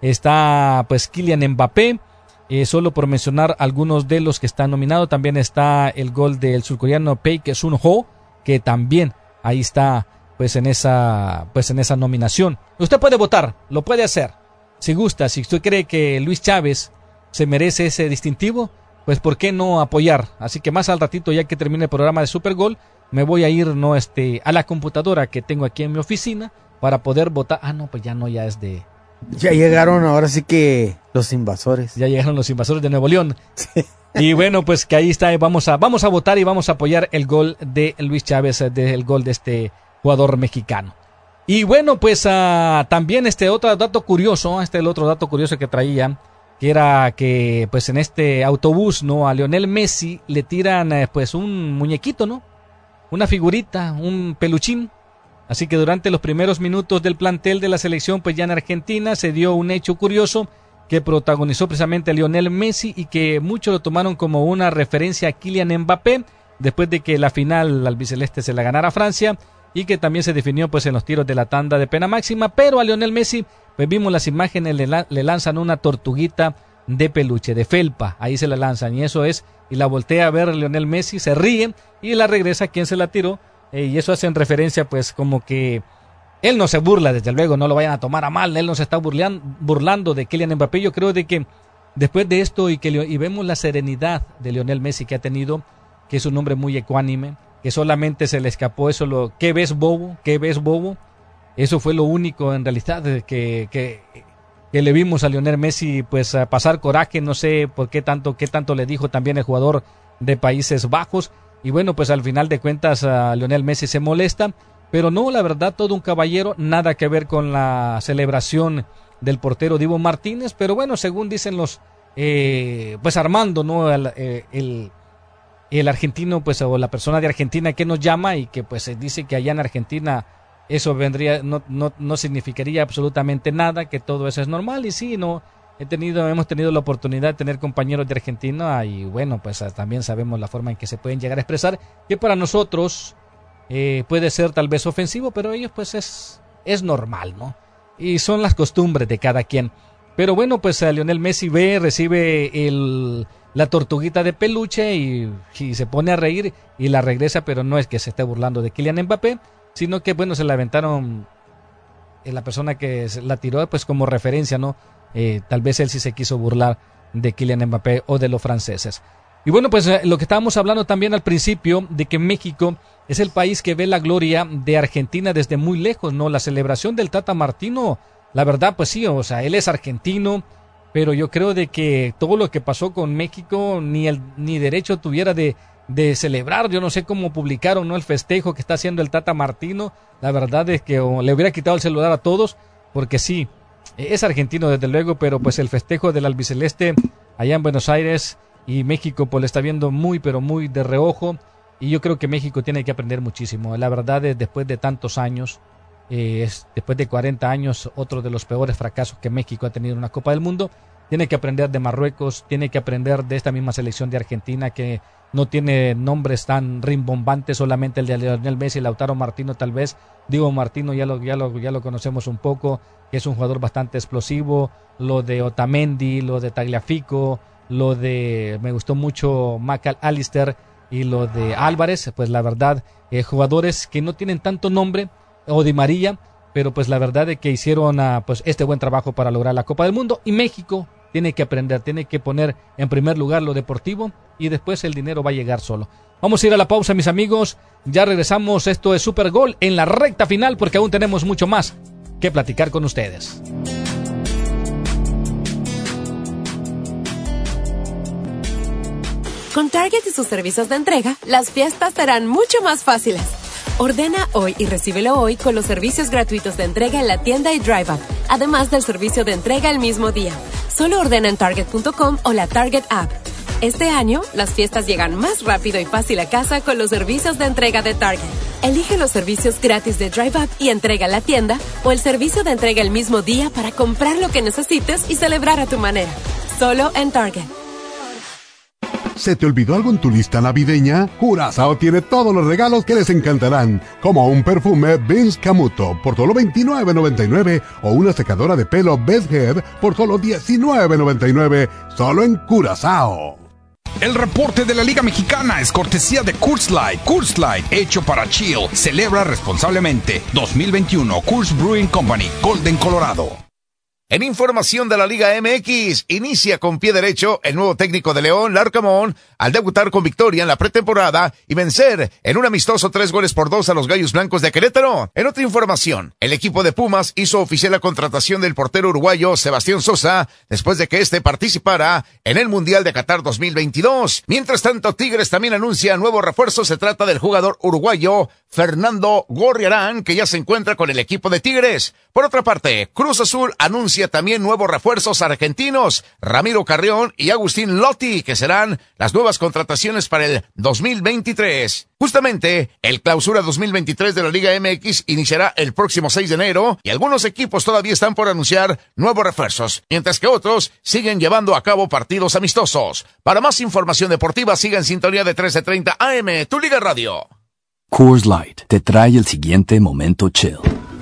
está pues Kylian Mbappé, eh, solo por mencionar algunos de los que están nominados. También está el gol del surcoreano Paik Sun-ho, que también ahí está pues en esa, pues en esa nominación. Usted puede votar, lo puede hacer. Si gusta, si usted cree que Luis Chávez se merece ese distintivo, pues ¿por qué no apoyar? Así que más al ratito, ya que termine el programa de Supergol, me voy a ir no este a la computadora que tengo aquí en mi oficina para poder votar. Ah, no, pues ya no, ya es de... Ya llegaron ahora sí que los invasores. Ya llegaron los invasores de Nuevo León. Sí. Y bueno, pues que ahí está, vamos a, vamos a votar y vamos a apoyar el gol de Luis Chávez, el gol de este jugador mexicano. Y bueno, pues uh, también este otro dato curioso, este es el otro dato curioso que traía, que era que pues en este autobús, ¿no?, a Lionel Messi le tiran eh, pues un muñequito, ¿no?, una figurita, un peluchín. Así que durante los primeros minutos del plantel de la selección, pues ya en Argentina se dio un hecho curioso que protagonizó precisamente a Lionel Messi y que muchos lo tomaron como una referencia a Kylian Mbappé, después de que la final albiceleste se la ganara Francia y que también se definió pues en los tiros de la tanda de pena máxima. Pero a Lionel Messi, pues vimos las imágenes, le, la, le lanzan una tortuguita de peluche, de felpa, ahí se la lanzan, y eso es, y la voltea a ver a Lionel Messi, se ríe y la regresa a quien se la tiró, eh, y eso hace en referencia pues como que él no se burla, desde luego, no lo vayan a tomar a mal, él no se está burlando, burlando de Kylian Mbappé. Yo creo de que después de esto y que y vemos la serenidad de Lionel Messi que ha tenido, que es un hombre muy ecuánime, que solamente se le escapó eso, lo ¿qué ves, bobo? ¿Qué ves, bobo? Eso fue lo único en realidad que, que, que le vimos a Lionel Messi pues a pasar coraje, no sé por qué tanto, qué tanto le dijo también el jugador de Países Bajos, y bueno, pues al final de cuentas a Lionel Messi se molesta, pero no, la verdad, todo un caballero, nada que ver con la celebración del portero Dibu Martínez, pero bueno, según dicen los, eh, pues Armando, ¿no?, el, el el argentino, pues, o la persona de Argentina que nos llama y que pues dice que allá en Argentina eso vendría, no, no, no significaría absolutamente nada, que todo eso es normal. Y sí, no, he tenido, hemos tenido la oportunidad de tener compañeros de Argentina y bueno, pues también sabemos la forma en que se pueden llegar a expresar, que para nosotros eh, puede ser tal vez ofensivo, pero ellos pues es, es normal, ¿no? Y son las costumbres de cada quien. Pero bueno, pues a Lionel Messi ve, recibe el... la tortuguita de peluche y, y se pone a reír y la regresa, pero no es que se esté burlando de Kylian Mbappé, sino que bueno, se la aventaron eh, la persona que la tiró pues como referencia, ¿no? Eh, tal vez él sí se quiso burlar de Kylian Mbappé o de los franceses. Y bueno, pues eh, lo que estábamos hablando también al principio, de que México es el país que ve la gloria de Argentina desde muy lejos, ¿no? La celebración del Tata Martino, la verdad, pues sí, o sea, él es argentino, pero yo creo de que todo lo que pasó con México ni el ni derecho tuviera de, de celebrar. Yo no sé cómo publicaron, ¿no?, el festejo que está haciendo el Tata Martino. La verdad es que oh, le hubiera quitado el celular a todos, porque sí, es argentino desde luego, pero pues el festejo del albiceleste allá en Buenos Aires y México pues le está viendo muy pero muy de reojo, y yo creo que México tiene que aprender muchísimo. La verdad es, después de tantos años, Eh, es, después de cuarenta años, otro de los peores fracasos que México ha tenido en una Copa del Mundo. Tiene que aprender de Marruecos, tiene que aprender de esta misma selección de Argentina, que no tiene nombres tan rimbombantes, solamente el de Lionel Messi, Lautaro Martino tal vez. Diego Martino ya lo, ya lo, ya lo conocemos un poco, que es un jugador bastante explosivo. Lo de Otamendi, lo de Tagliafico, lo de, me gustó mucho McAllister, y lo de Álvarez, pues la verdad, eh, jugadores que no tienen tanto nombre, o Di María, pero pues la verdad es que hicieron uh, pues este buen trabajo para lograr la Copa del Mundo. Y México tiene que aprender, tiene que poner en primer lugar lo deportivo, y después el dinero va a llegar solo. Vamos a ir a la pausa, mis amigos, ya regresamos. Esto es Super Gol en la recta final, porque aún tenemos mucho más que platicar con ustedes. Con Target y sus servicios de entrega, las fiestas serán mucho más fáciles. Ordena hoy y recíbelo hoy con los servicios gratuitos de entrega en la tienda y Drive Up, además del servicio de entrega el mismo día. Solo ordena en Target punto com o la Target App. Este año, las fiestas llegan más rápido y fácil a casa con los servicios de entrega de Target. Elige los servicios gratis de Drive Up y entrega en la tienda, o el servicio de entrega el mismo día para comprar lo que necesites y celebrar a tu manera. Solo en Target. ¿Se te olvidó algo en tu lista navideña? Curazao tiene todos los regalos que les encantarán, como un perfume Vince Camuto por solo veintinueve noventa y nueve o una secadora de pelo Best Head por solo diecinueve noventa y nueve, solo en Curazao. El reporte de la Liga Mexicana es cortesía de Coors Light. Coors Light, hecho para chill. Celebra responsablemente. dos mil veintiuno Coors Brewing Company, Golden, Colorado. En información de la Liga M X, inicia con pie derecho el nuevo técnico de León, Larcamón, al debutar con victoria en la pretemporada y vencer en un amistoso tres goles por dos a los Gallos Blancos de Querétaro. En otra información, el equipo de Pumas hizo oficial la contratación del portero uruguayo Sebastián Sosa después de que este participara en el Mundial de Qatar dos mil veintidós. Mientras tanto, Tigres también anuncia nuevo refuerzo. Se trata del jugador uruguayo Fernando Gorriarán, que ya se encuentra con el equipo de Tigres. Por otra parte, Cruz Azul anuncia anuncia también nuevos refuerzos argentinos, Ramiro Carrión y Agustín Lotti, que serán las nuevas contrataciones para el dos mil veintitrés. Justamente, el Clausura dos mil veintitrés de la Liga M X iniciará el próximo seis de enero y algunos equipos todavía están por anunciar nuevos refuerzos, mientras que otros siguen llevando a cabo partidos amistosos. Para más información deportiva, siga en sintonía de trece treinta A M, Tu Liga Radio. Coors Light te trae el siguiente momento chill.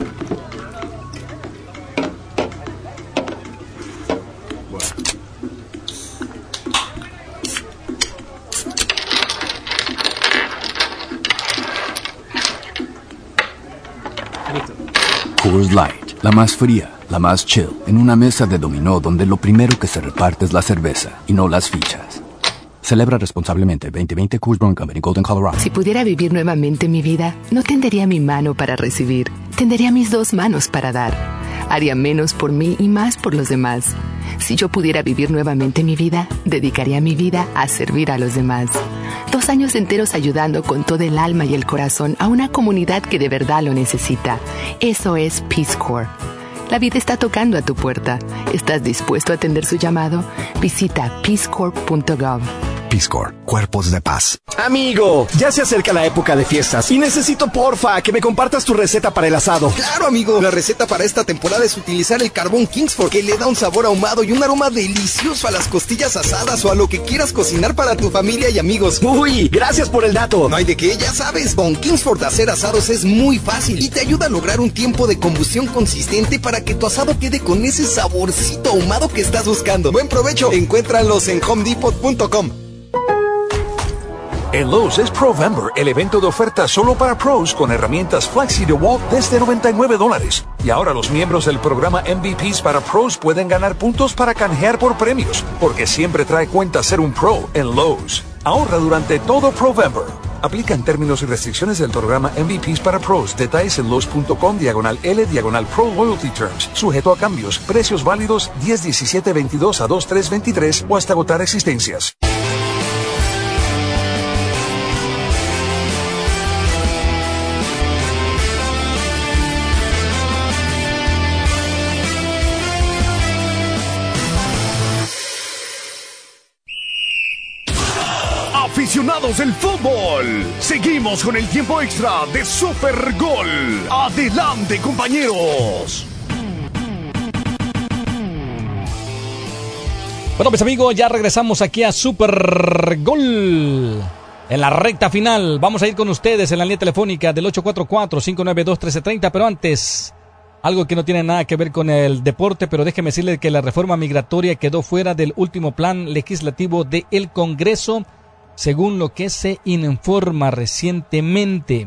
Coors Light, la más fría, la más chill, en una mesa de dominó donde lo primero que se reparte es la cerveza y no las fichas. Celebra responsablemente. veinte veinte Coors Brewing Company, Golden, Colorado. Si pudiera vivir nuevamente mi vida, no tendería mi mano para recibir, tendería mis dos manos para dar. Haría menos por mí y más por los demás. Si yo pudiera vivir nuevamente mi vida, dedicaría mi vida a servir a los demás. Dos años enteros ayudando con todo el alma y el corazón a una comunidad que de verdad lo necesita. Eso es Peace Corps. La vida está tocando a tu puerta. ¿Estás dispuesto a atender su llamado? Visita peace corps punto gov. Peace Corps, Cuerpos de Paz. Amigo, ya se acerca la época de fiestas y necesito, porfa, que me compartas tu receta para el asado. Claro, amigo. La receta para esta temporada es utilizar el carbón Kingsford, que le da un sabor ahumado y un aroma delicioso a las costillas asadas o a lo que quieras cocinar para tu familia y amigos. Uy, gracias por el dato. No hay de qué, ya sabes. Con Kingsford hacer asados es muy fácil y te ayuda a lograr un tiempo de combustión consistente para que tu asado quede con ese saborcito ahumado que estás buscando. Buen provecho. Encuéntralos en home depot punto com. En Lowe's es Provember, el evento de ofertas solo para pros con herramientas Flexi DeWalt desde noventa y nueve dólares. Y ahora los miembros del programa M V Ps para pros pueden ganar puntos para canjear por premios, porque siempre trae cuenta ser un pro en Lowe's. Ahorra durante todo Provember. Aplica en términos y restricciones del programa M V Ps para pros. Detalles en Lowe's punto com diagonal L diagonal Pro Loyalty Terms. Sujeto a cambios. Precios válidos diez diecisiete veintidós a dos tres veintitrés o hasta agotar existencias. Aficionados del fútbol, seguimos con el tiempo extra de Super Gol. Adelante, compañeros. Bueno, mis amigos, ya regresamos aquí a Super Gol. En la recta final, vamos a ir con ustedes en la línea telefónica del ocho cuatro cuatro, cinco nueve dos, uno tres tres cero, pero antes, algo que no tiene nada que ver con el deporte, pero déjeme decirle que la reforma migratoria quedó fuera del último plan legislativo del Congreso, según lo que se informa recientemente.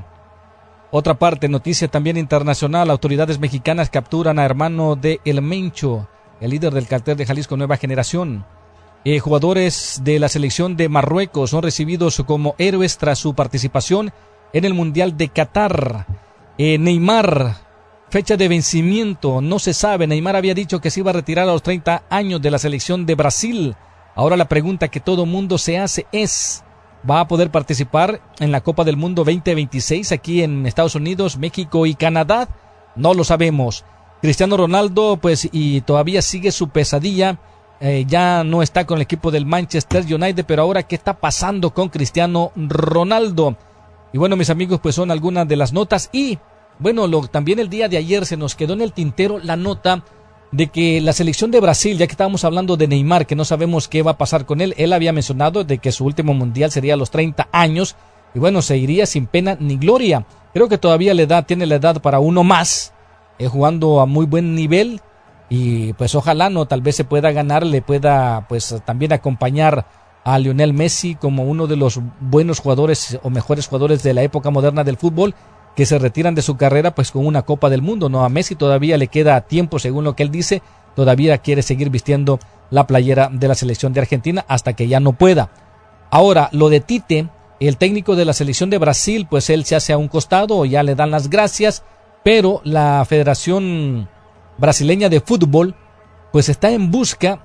Otra parte, noticia también internacional, autoridades mexicanas capturan a hermano de El Mencho, el líder del cartel de Jalisco Nueva Generación. Eh, jugadores de la selección de Marruecos son recibidos como héroes tras su participación en el Mundial de Qatar. Eh, Neymar, fecha de vencimiento, no se sabe. Neymar había dicho que se iba a retirar a los treinta años de la selección de Brasil. Ahora la pregunta que todo mundo se hace es, ¿va a poder participar en la Copa del Mundo veinte veintiséis aquí en Estados Unidos, México y Canadá? No lo sabemos. Cristiano Ronaldo, pues, y todavía sigue su pesadilla, eh, ya no está con el equipo del Manchester United, pero ahora, ¿qué está pasando con Cristiano Ronaldo? Y bueno, mis amigos, pues son algunas de las notas. Y bueno, lo, también el día de ayer se nos quedó en el tintero la nota de que la selección de Brasil, ya que estábamos hablando de Neymar, que no sabemos qué va a pasar con él, él había mencionado de que su último mundial sería a los treinta años, y bueno, se iría sin pena ni gloria. Creo que todavía la edad, tiene la edad para uno más, eh, jugando a muy buen nivel, y pues ojalá, no, tal vez se pueda ganar, le pueda pues también acompañar a Lionel Messi como uno de los buenos jugadores o mejores jugadores de la época moderna del fútbol, que se retiran de su carrera pues con una Copa del Mundo. No, a Messi todavía le queda tiempo, según lo que él dice, todavía quiere seguir vistiendo la playera de la selección de Argentina hasta que ya no pueda. Ahora, lo de Tite, el técnico de la selección de Brasil, pues él se hace a un costado o ya le dan las gracias, pero la Federación Brasileña de Fútbol pues está en busca,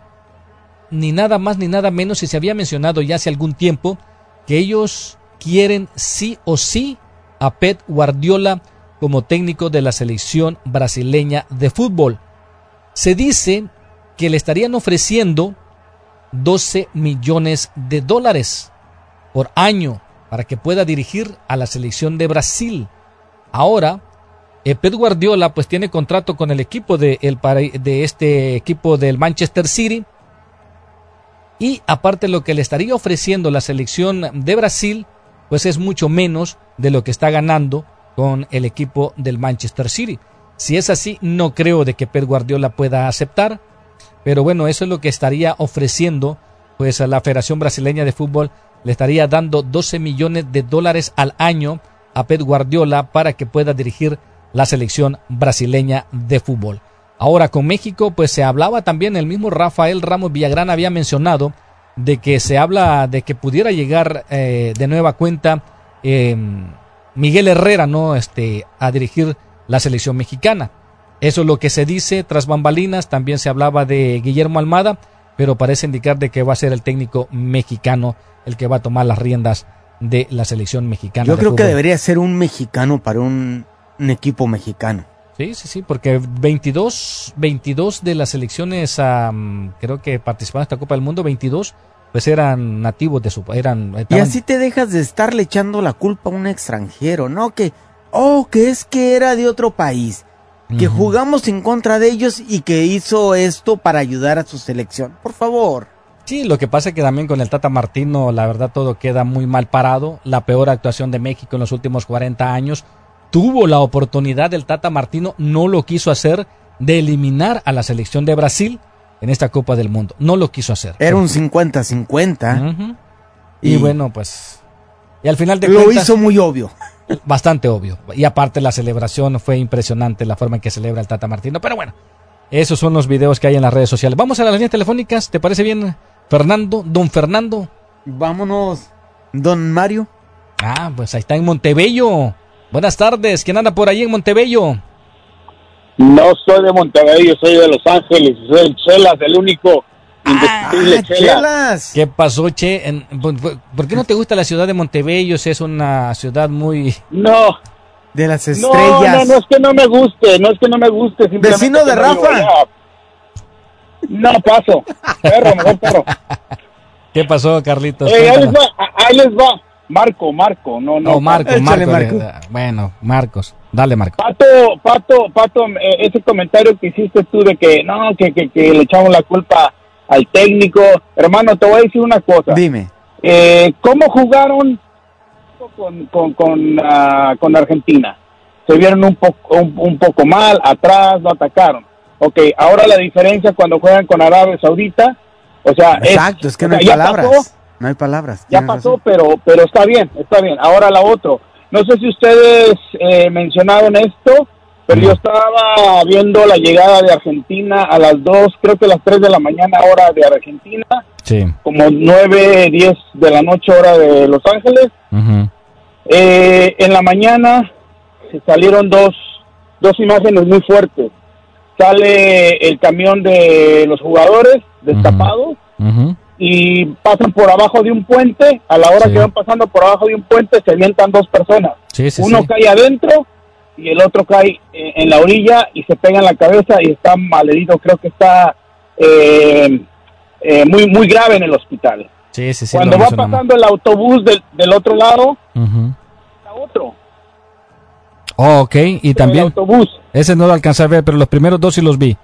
ni nada más ni nada menos, y se había mencionado ya hace algún tiempo, que ellos quieren sí o sí a Pep Guardiola como técnico de la selección brasileña de fútbol. Se dice que le estarían ofreciendo doce millones de dólares por año para que pueda dirigir a la selección de Brasil. Ahora, eh, Pep Guardiola pues tiene contrato con el equipo de, el, de este equipo del Manchester City, y aparte lo que le estaría ofreciendo la selección de Brasil pues es mucho menos de lo que está ganando con el equipo del Manchester City. Si es así, no creo de que Pep Guardiola pueda aceptar, pero bueno, eso es lo que estaría ofreciendo pues a la Federación Brasileña de Fútbol. Le estaría dando doce millones de dólares al año a Pep Guardiola para que pueda dirigir la selección brasileña de fútbol. Ahora con México pues se hablaba también, el mismo Rafael Ramos Villagrán había mencionado de que se habla de que pudiera llegar eh, de nueva cuenta eh, Miguel Herrera, ¿no? Este, a dirigir la selección mexicana. Eso es lo que se dice tras bambalinas. También se hablaba de Guillermo Almada, pero parece indicar de que va a ser el técnico mexicano el que va a tomar las riendas de la selección mexicana. Yo de creo fútbol. que debería ser un mexicano para un, un equipo mexicano. Sí, sí, sí, porque veintidós, veintidós de las selecciones, um, creo que participaron en esta Copa del Mundo, veintidós, pues eran nativos de su país. Eran, Y estaban... así te dejas de estarle echando la culpa a un extranjero, ¿no? Que, oh, que es que era de otro país, que Ujú. jugamos en contra de ellos y que hizo esto para ayudar a su selección. Por favor. Sí, lo que pasa es que también con el Tata Martino, la verdad, todo queda muy mal parado. La peor actuación de México en los últimos cuarenta años. Tuvo la oportunidad del Tata Martino, no lo quiso hacer, de eliminar a la selección de Brasil en esta Copa del Mundo. No lo quiso hacer. Era un cincuenta cincuenta. Uh-huh. Y, y bueno, pues... Y al final de lo cuentas... hizo muy obvio. Bastante obvio. Y aparte la celebración fue impresionante, la forma en que celebra el Tata Martino. Pero bueno, esos son los videos que hay en las redes sociales. Vamos a las líneas telefónicas. ¿Te parece bien, Fernando? Don Fernando. Vámonos. Don Mario. Ah, pues ahí está en Montebello. Buenas tardes. ¿Quién anda por ahí en Montebello? No soy de Montebello, soy de Los Ángeles. Soy el Chelas, el único indiscutible Ah, Chelas. Chelas. ¿Qué pasó, Che? En- ¿por, por- por qué no te gusta la ciudad de Montebello? Si es una ciudad muy... No. De las No, estrellas. no, no es que no me guste, no es que no me guste. simplemente Vecino de que no vivo Rafa. allá. No, paso. Perro, mejor perro. ¿Qué pasó, Carlitos? Eh, ahí, les Cuéntanos. va, a- ahí les va. Marco, Marco, no, no. No, Marco, Échale, Marco. eh, Bueno, Marcos. Dale, Marco. Pato, Pato, Pato, eh, ese comentario que hiciste tú de que no, que, que, que le echamos la culpa al técnico. Hermano, te voy a decir una cosa. Dime. Eh, ¿Cómo jugaron con, con, con, ah, con Argentina? Se vieron un poco, un, un poco mal, atrás, no atacaron. Ok, ahora la diferencia cuando juegan con Arabia Saudita, o sea, Exacto, es, que o no sea, hay ya palabras. pasó, No hay palabras. ya tienes pasó, razón. pero pero está bien, está bien. Ahora la otro. No sé si ustedes eh, mencionaron esto, pero yo estaba viendo la llegada de Argentina a las dos, creo que las tres de la mañana hora de Argentina, Sí. como nueve, diez de la noche hora de Los Ángeles. Ujú. Eh, en la mañana se salieron dos, dos imágenes muy fuertes. Sale el camión de los jugadores destapados Ujú. y pasan por abajo de un puente. A la hora Sí. que van pasando por abajo de un puente se avientan dos personas. Sí, sí, Uno sí. cae adentro y el otro cae eh, en la orilla y se pega en la cabeza y está malherido. Creo que está eh, eh, muy muy grave en el hospital. Sí, sí, sí. Cuando lo va mencionamos. pasando el autobús del, del otro lado, Ujú. está otro. Oh, ok, y también... autobús. Ese no lo alcancé a ver, pero los primeros dos sí los vi.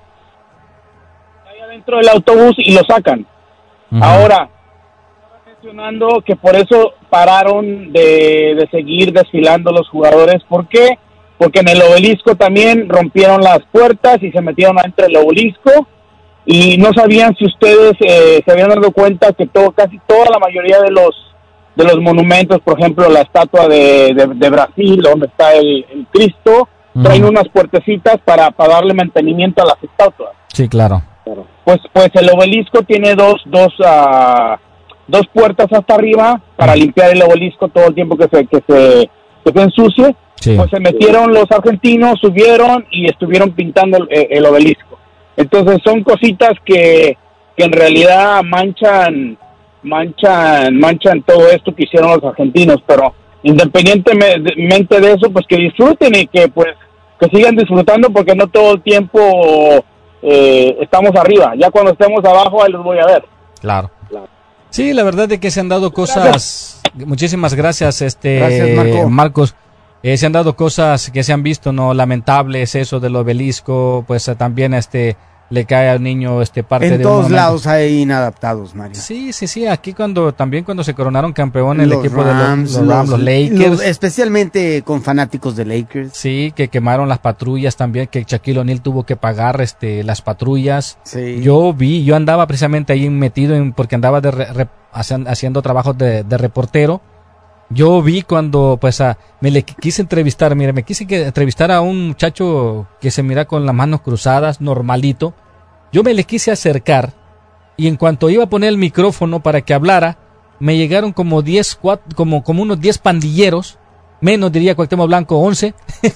Dentro del autobús y lo sacan. Ujú. Ahora, estaba mencionando que por eso pararon de, de seguir desfilando los jugadores. ¿Por qué? Porque en el obelisco también rompieron las puertas y se metieron adentro del obelisco y no sabían si ustedes eh, se habían dado cuenta que todo, casi toda la mayoría de los de los monumentos, por ejemplo la estatua de, de, de Brasil, donde está el, el Cristo, traen unas puertecitas para, para darle mantenimiento a las estatuas. Sí, claro. Pues pues el obelisco tiene dos dos ah, dos puertas hasta arriba para limpiar el obelisco todo el tiempo que se que se, que se ensucie. Sí. Pues se metieron los argentinos, subieron y estuvieron pintando el, el obelisco. Entonces son cositas que, que en realidad manchan manchan manchan todo esto que hicieron los argentinos, pero independientemente de eso, pues que disfruten y que pues que sigan disfrutando porque no todo el tiempo eh, estamos arriba. Ya cuando estemos abajo, ahí los voy a ver. Claro. claro. Sí, la verdad es que se han dado cosas... Gracias. Muchísimas gracias, este gracias, Marco. Marcos. Eh, se han dado cosas que se han visto, ¿no? Lamentables, eso del obelisco, pues eh, también este... le cae al niño este parte en de todos lados hay inadaptados, Mario. Sí, sí, sí, aquí cuando también cuando se coronaron campeón el los equipo Rams, de los, los Rams, los, los Lakers, los, especialmente con fanáticos de Lakers. Sí, que quemaron las patrullas también, que Shaquille O'Neal tuvo que pagar este las patrullas. Sí. Yo vi, yo andaba precisamente ahí metido en, porque andaba de re, re, haciendo trabajos de, de reportero. Yo vi cuando pues a, me le quise entrevistar, mire, me quise que, entrevistar a un muchacho que se mira con las manos cruzadas, normalito. Yo me le quise acercar y en cuanto iba a poner el micrófono para que hablara, me llegaron como diez, como, como unos diez pandilleros, menos diría Cuauhtémoc Blanco, once.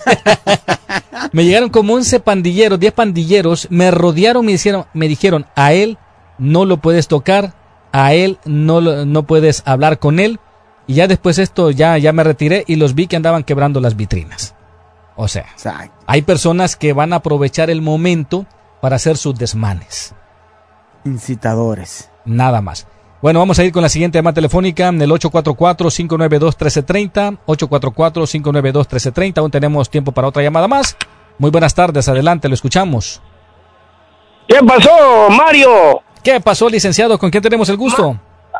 Me llegaron como once pandilleros, diez pandilleros, me rodearon, me dijeron, me dijeron, a él no lo puedes tocar, a él no, no puedes hablar con él. Y ya después esto, ya, ya me retiré y los vi que andaban quebrando las vitrinas. O sea, exacto. Hay personas que van a aprovechar el momento para hacer sus desmanes. Incitadores. Nada más. Bueno, vamos a ir con la siguiente llamada telefónica, en el ocho cuatro cuatro, cinco nueve dos, uno tres tres cero, ocho cuatro cuatro, cinco nueve dos, uno tres tres cero. Aún tenemos tiempo para otra llamada más. Muy buenas tardes, adelante, lo escuchamos. ¿Qué pasó, Mario? ¿Qué pasó, licenciado? ¿Con quién tenemos el gusto?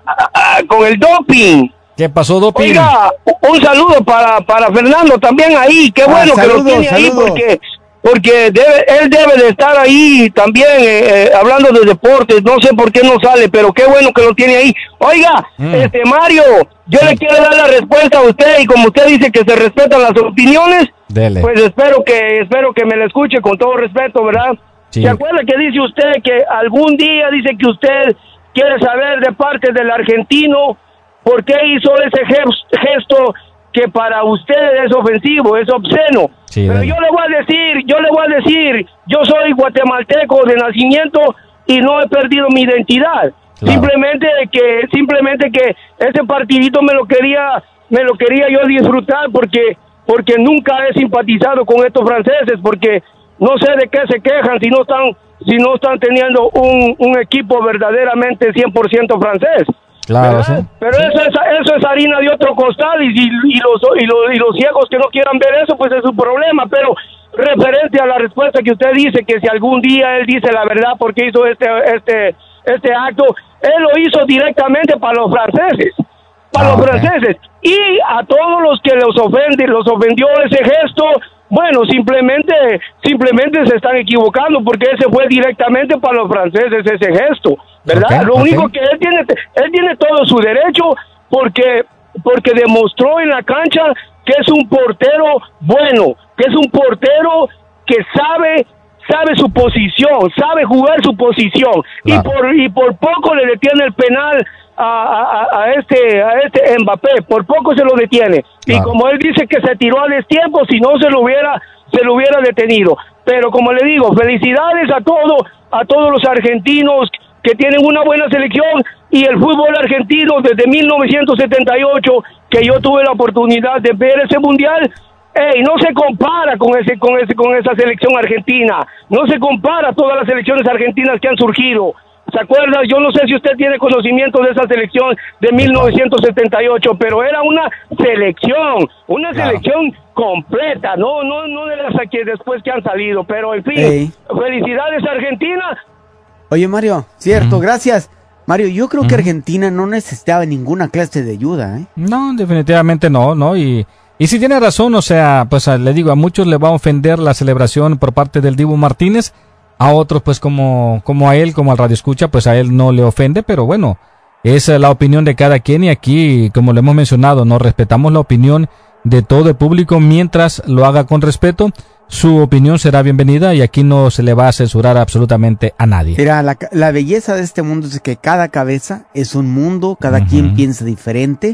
Ma- con el doping. ¿Qué pasó, doping? Oiga, un saludo para, para Fernando también ahí. Qué bueno ah, saludos, que lo tiene saludos. ahí porque porque debe, él debe de estar ahí también eh, hablando de deportes. No sé por qué no sale, pero qué bueno que lo tiene ahí. Oiga, mm. este Mario, yo sí. le quiero dar la respuesta a usted y como usted dice que se respetan las opiniones, Dele. pues espero que espero que me la escuche con todo respeto, ¿verdad? Sí. ¿Se acuerda que dice usted que algún día dice que usted quiere saber de parte del argentino por qué hizo ese gesto que para usted es ofensivo, es obsceno? Sí, pero dale. yo le voy a decir, yo le voy a decir, yo soy guatemalteco de nacimiento y no he perdido mi identidad. Claro. Simplemente que simplemente que ese partidito me lo quería me lo quería yo disfrutar porque porque nunca he simpatizado con estos franceses porque no sé de qué se quejan si no están si no están teniendo un, un equipo verdaderamente cien por ciento francés. Claro, sí. Pero sí. Eso, es, eso es harina de otro costal y, y, y, los, y, los, y los ciegos que no quieran ver eso, pues es su problema. Pero referente a la respuesta que usted dice, que si algún día él dice la verdad porque hizo este este este acto, él lo hizo directamente para los franceses, para ah, los okay. franceses. Y a todos los que los ofenden, los ofendió ese gesto, bueno, simplemente simplemente se están equivocando porque ese fue directamente para los franceses ese gesto, ¿verdad? Okay, Lo único okay. que él tiene él tiene todo su derecho porque porque demostró en la cancha que es un portero bueno, que es un portero que sabe sabe su posición, sabe jugar su posición. Claro. Y por y por poco le detiene el penal a, a, a este a este Mbappé, por poco se lo detiene. Claro. Y como él dice que se tiró a destiempo, si no se lo hubiera se lo hubiera detenido. Pero como le digo, felicidades a todos a todos los argentinos que tienen una buena selección y el fútbol argentino desde mil novecientos setenta y ocho que yo tuve la oportunidad de ver ese mundial. Ey, no se compara con ese con ese con esa selección argentina. No se compara todas las selecciones argentinas que han surgido. ¿Se acuerda? Yo no sé si usted tiene conocimiento de esa selección de mil novecientos setenta y ocho, pero era una selección, una claro. selección completa, no no no de las que después que han salido, pero en fin, Ey. felicidades Argentina. Oye, Mario, cierto, mm. gracias. Mario, yo creo mm. que Argentina no necesitaba ninguna clase de ayuda, ¿eh? No, definitivamente no, ¿no? Y Y si tiene razón, o sea, pues le digo, a muchos le va a ofender la celebración por parte del Dibu Martínez, a otros pues como, como a él, como al Radio Escucha, pues a él no le ofende, pero bueno, es la opinión de cada quien y aquí, como lo hemos mencionado, no respetamos la opinión de todo el público mientras lo haga con respeto, su opinión será bienvenida y aquí no se le va a censurar absolutamente a nadie. Mira, la, la belleza de este mundo es que cada cabeza es un mundo, cada uh-huh. quien piensa diferente.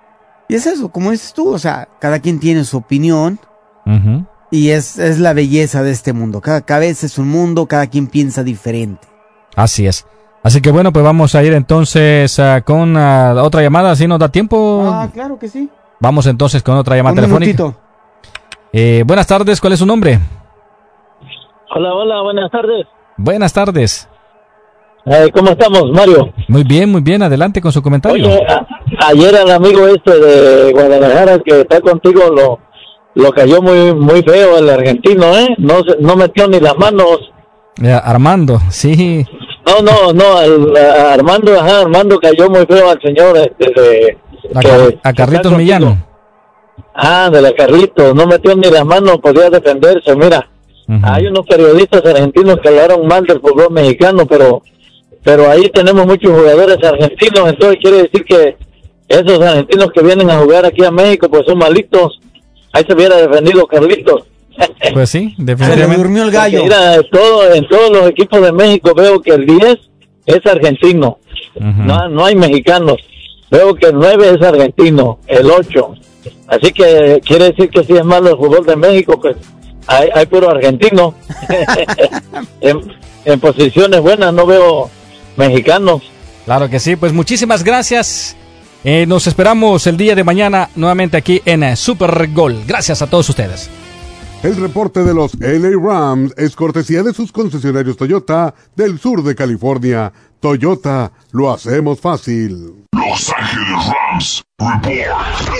Y es eso, como dices tú, o sea, cada quien tiene su opinión uh-huh. y es, es la belleza de este mundo. Cada cabeza es un mundo, cada quien piensa diferente. Así es. Así que bueno, pues vamos a ir entonces uh, con uh, otra llamada, ¿sí nos da tiempo? Ah, claro que sí. Vamos entonces con otra llamada un telefónica. Minutito. Eh, buenas tardes, ¿cuál es su nombre? Hola, hola, buenas tardes. Buenas tardes. Eh, ¿Cómo estamos, Mario? Muy bien, muy bien. Adelante con su comentario. Oye, a, ayer el amigo este de Guadalajara que está contigo lo, lo cayó muy muy feo el argentino, ¿eh? No no metió ni las manos. Eh, Armando, sí. No, no, no, el, a Armando, ajá, Armando cayó muy feo al señor este de... A, que, Car a Carlitos Millán. Ah, de la Carlitos, no metió ni las manos, podía defenderse, mira. Uh-huh. Hay unos periodistas argentinos que hablaron mal del fútbol mexicano, pero pero ahí tenemos muchos jugadores argentinos, entonces quiere decir que esos argentinos que vienen a jugar aquí a México pues son malitos. Ahí se hubiera defendido Carlitos. Pues sí, definitivamente. Se le durmió el gallo. Porque mira, todo, en todos los equipos de México veo que el diez es argentino. Uh-huh. No, no hay mexicanos. Veo que el nueve es argentino, el ocho. Así que quiere decir que si es malo el fútbol de México, pues hay, hay puro argentino. en, en posiciones buenas no veo mexicanos. Claro que sí, pues muchísimas gracias. Eh, nos esperamos el día de mañana nuevamente aquí en eh, Super Gol. Gracias a todos ustedes. El reporte de los L A Rams es cortesía de sus concesionarios Toyota del sur de California. Toyota, lo hacemos fácil. Los Ángeles Rams Report.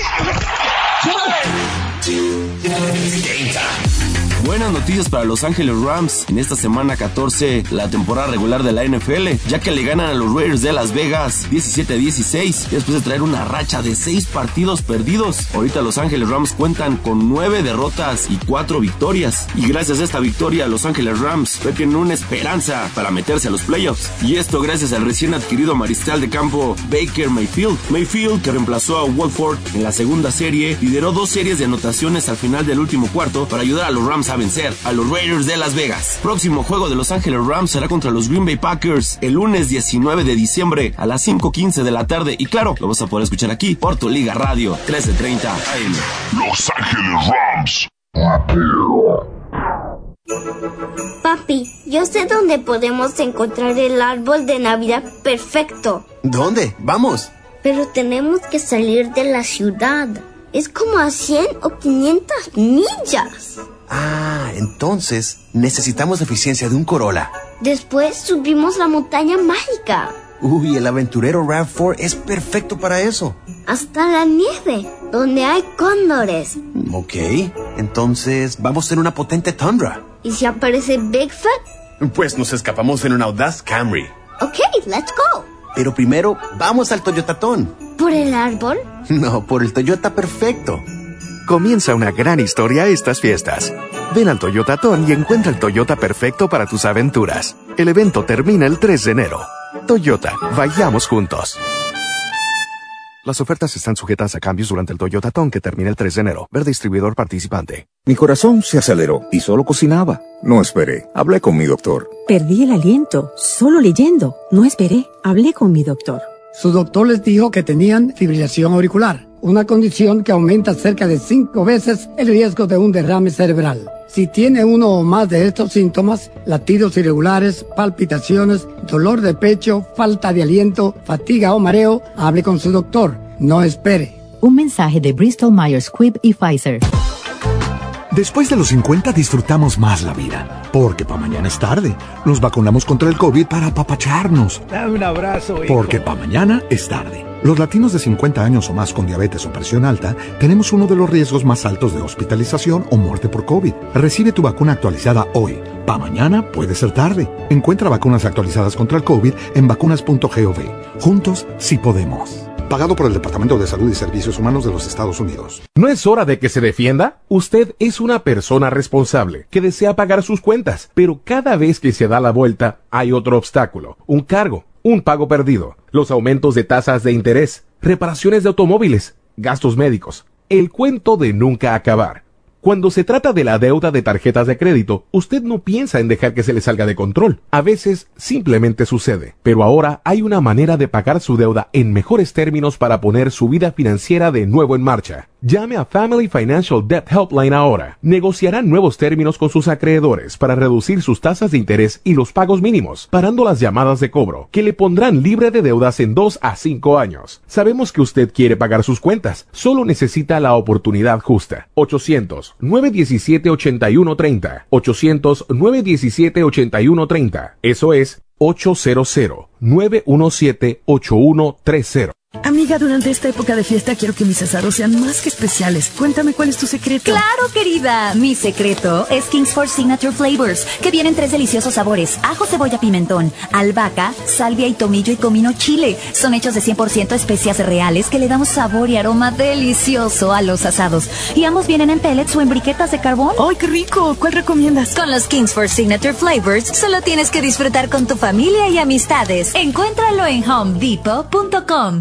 Buenas noticias para Los Ángeles Rams en esta semana catorce, la temporada regular de la N F L, ya que le ganan a los Raiders de Las Vegas diecisiete a dieciséis, después de traer una racha de seis partidos perdidos. Ahorita Los Ángeles Rams cuentan con nueve derrotas y cuatro victorias, y gracias a esta victoria Los Ángeles Rams tienen una esperanza para meterse a los playoffs, y esto gracias al recién adquirido mariscal de campo Baker Mayfield. Mayfield, que reemplazó a Wolford en la segunda serie, lideró dos series de anotaciones al final del último cuarto para ayudar a los Rams a vencer a los Raiders de Las Vegas. Próximo juego de Los Ángeles Rams será contra los Green Bay Packers el lunes diecinueve de diciembre a las cinco quince de la tarde, y claro, lo vas a poder escuchar aquí por tu Liga Radio trece treinta A M. Los Ángeles Rams. Papi, yo sé dónde podemos encontrar el árbol de Navidad perfecto. ¿Dónde? Vamos. Pero tenemos que salir de la ciudad. Es como a cien o quinientas millas. Ah, entonces necesitamos la eficiencia de un Corolla. Después subimos la montaña mágica. Uy, el aventurero RAV cuatro es perfecto para eso. Hasta la nieve, donde hay cóndores. Ok, entonces vamos en una potente Tundra. ¿Y si aparece Bigfoot? Pues nos escapamos en un audaz Camry. Ok, let's go. Pero primero, vamos al Toyotatón. ¿Por el árbol? No, por el Toyota perfecto. Comienza una gran historia estas fiestas. Ven al Toyotatón y encuentra el Toyota perfecto para tus aventuras. El evento termina el tres de enero. Toyota, vayamos juntos. Las ofertas están sujetas a cambios durante el Toyotatón que termina el tres de enero. Ver distribuidor participante. Mi corazón se aceleró y solo cocinaba. No esperé. Hablé con mi doctor. Perdí el aliento, solo leyendo. No esperé. Hablé con mi doctor. Su doctor les dijo que tenían fibrilación auricular, una condición que aumenta cerca de cinco veces el riesgo de un derrame cerebral. Si tiene uno o más de estos síntomas, latidos irregulares, palpitaciones, dolor de pecho, falta de aliento, fatiga o mareo, hable con su doctor. No espere. Un mensaje de Bristol Myers Squibb y Pfizer. Después de los cincuenta disfrutamos más la vida, porque pa' mañana es tarde. Nos vacunamos contra el COVID para apapacharnos. Dame un abrazo, hijo. Porque pa' mañana es tarde. Los latinos de cincuenta años o más con diabetes o presión alta tenemos uno de los riesgos más altos de hospitalización o muerte por COVID. Recibe tu vacuna actualizada hoy. Pa' mañana puede ser tarde. Encuentra vacunas actualizadas contra el COVID en vacunas punto gov. Juntos sí podemos. Pagado por el Departamento de Salud y Servicios Humanos de los Estados Unidos. ¿No es hora de que se defienda? Usted es una persona responsable que desea pagar sus cuentas, pero cada vez que se da la vuelta hay otro obstáculo, un cargo, un pago perdido, los aumentos de tasas de interés, reparaciones de automóviles, gastos médicos, el cuento de nunca acabar. Cuando se trata de la deuda de tarjetas de crédito, usted no piensa en dejar que se le salga de control. A veces simplemente sucede. Pero ahora hay una manera de pagar su deuda en mejores términos para poner su vida financiera de nuevo en marcha. Llame a Family Financial Debt Helpline ahora. Negociarán nuevos términos con sus acreedores para reducir sus tasas de interés y los pagos mínimos, parando las llamadas de cobro, que le pondrán libre de deudas en dos a cinco años. Sabemos que usted quiere pagar sus cuentas, solo necesita la oportunidad justa. ochocientos, nueve diecisiete, ochenta y uno treinta. ochocientos, nueve diecisiete, ochenta y uno treinta. Eso es ochocientos, nueve diecisiete, ochenta y uno treinta. Amiga, durante esta época de fiesta quiero que mis asados sean más que especiales. Cuéntame cuál es tu secreto. ¡Claro, querida! Mi secreto es Kingsford Signature Flavors, que vienen tres deliciosos sabores: ajo, cebolla, pimentón, albahaca, salvia y tomillo y comino chile. Son hechos de cien por ciento especias reales que le damos sabor y aroma delicioso a los asados. Y ambos vienen en pellets o en briquetas de carbón. ¡Ay, qué rico! ¿Cuál recomiendas? Con los Kingsford Signature Flavors solo tienes que disfrutar con tu familia y amistades. Encuéntralo en home depot punto com.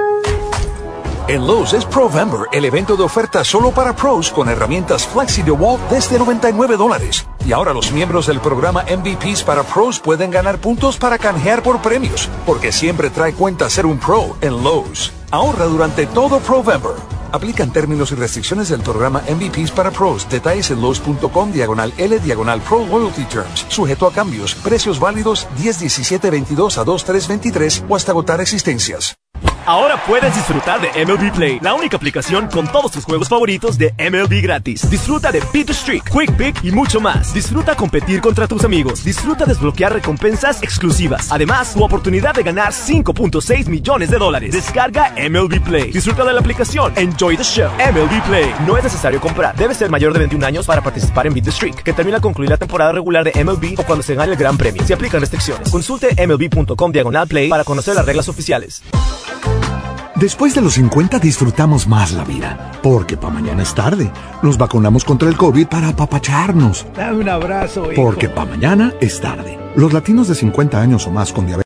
En Lowe's es Provember, el evento de ofertas solo para pros con herramientas Flexi DeWalt desde noventa y nueve dólares. Y ahora los miembros del programa M V Ps para pros pueden ganar puntos para canjear por premios, porque siempre trae cuenta ser un pro en Lowe's. Ahorra durante todo Provember. Aplican términos y restricciones del programa M V Ps para pros. Detalles en Lowe's punto com diagonal L diagonal Pro Loyalty Terms. Sujeto a cambios. Precios válidos diez diecisiete veintidós a dos tres veintitrés o hasta agotar existencias. Ahora puedes disfrutar de M L B Play, la única aplicación con todos tus juegos favoritos de M L B gratis. Disfruta de Beat the Streak, Quick Pick y mucho más. Disfruta competir contra tus amigos. Disfruta desbloquear recompensas exclusivas. Además, tu oportunidad de ganar cinco punto seis millones de dólares. Descarga M L B Play. Disfruta de la aplicación. Enjoy the show. M L B Play. No es necesario comprar. Debes ser mayor de veintiún años para participar en Beat the Streak, que termina al concluir la temporada regular de M L B o cuando se gane el Gran Premio. Se aplican restricciones. Consulte M L B punto com diagonal Play para conocer las reglas oficiales. Después de los cincuenta disfrutamos más la vida, porque pa' mañana es tarde. Nos vacunamos contra el COVID para apapacharnos. Dame un abrazo, hijo. Porque pa' mañana es tarde. Los latinos de cincuenta años o más con diabetes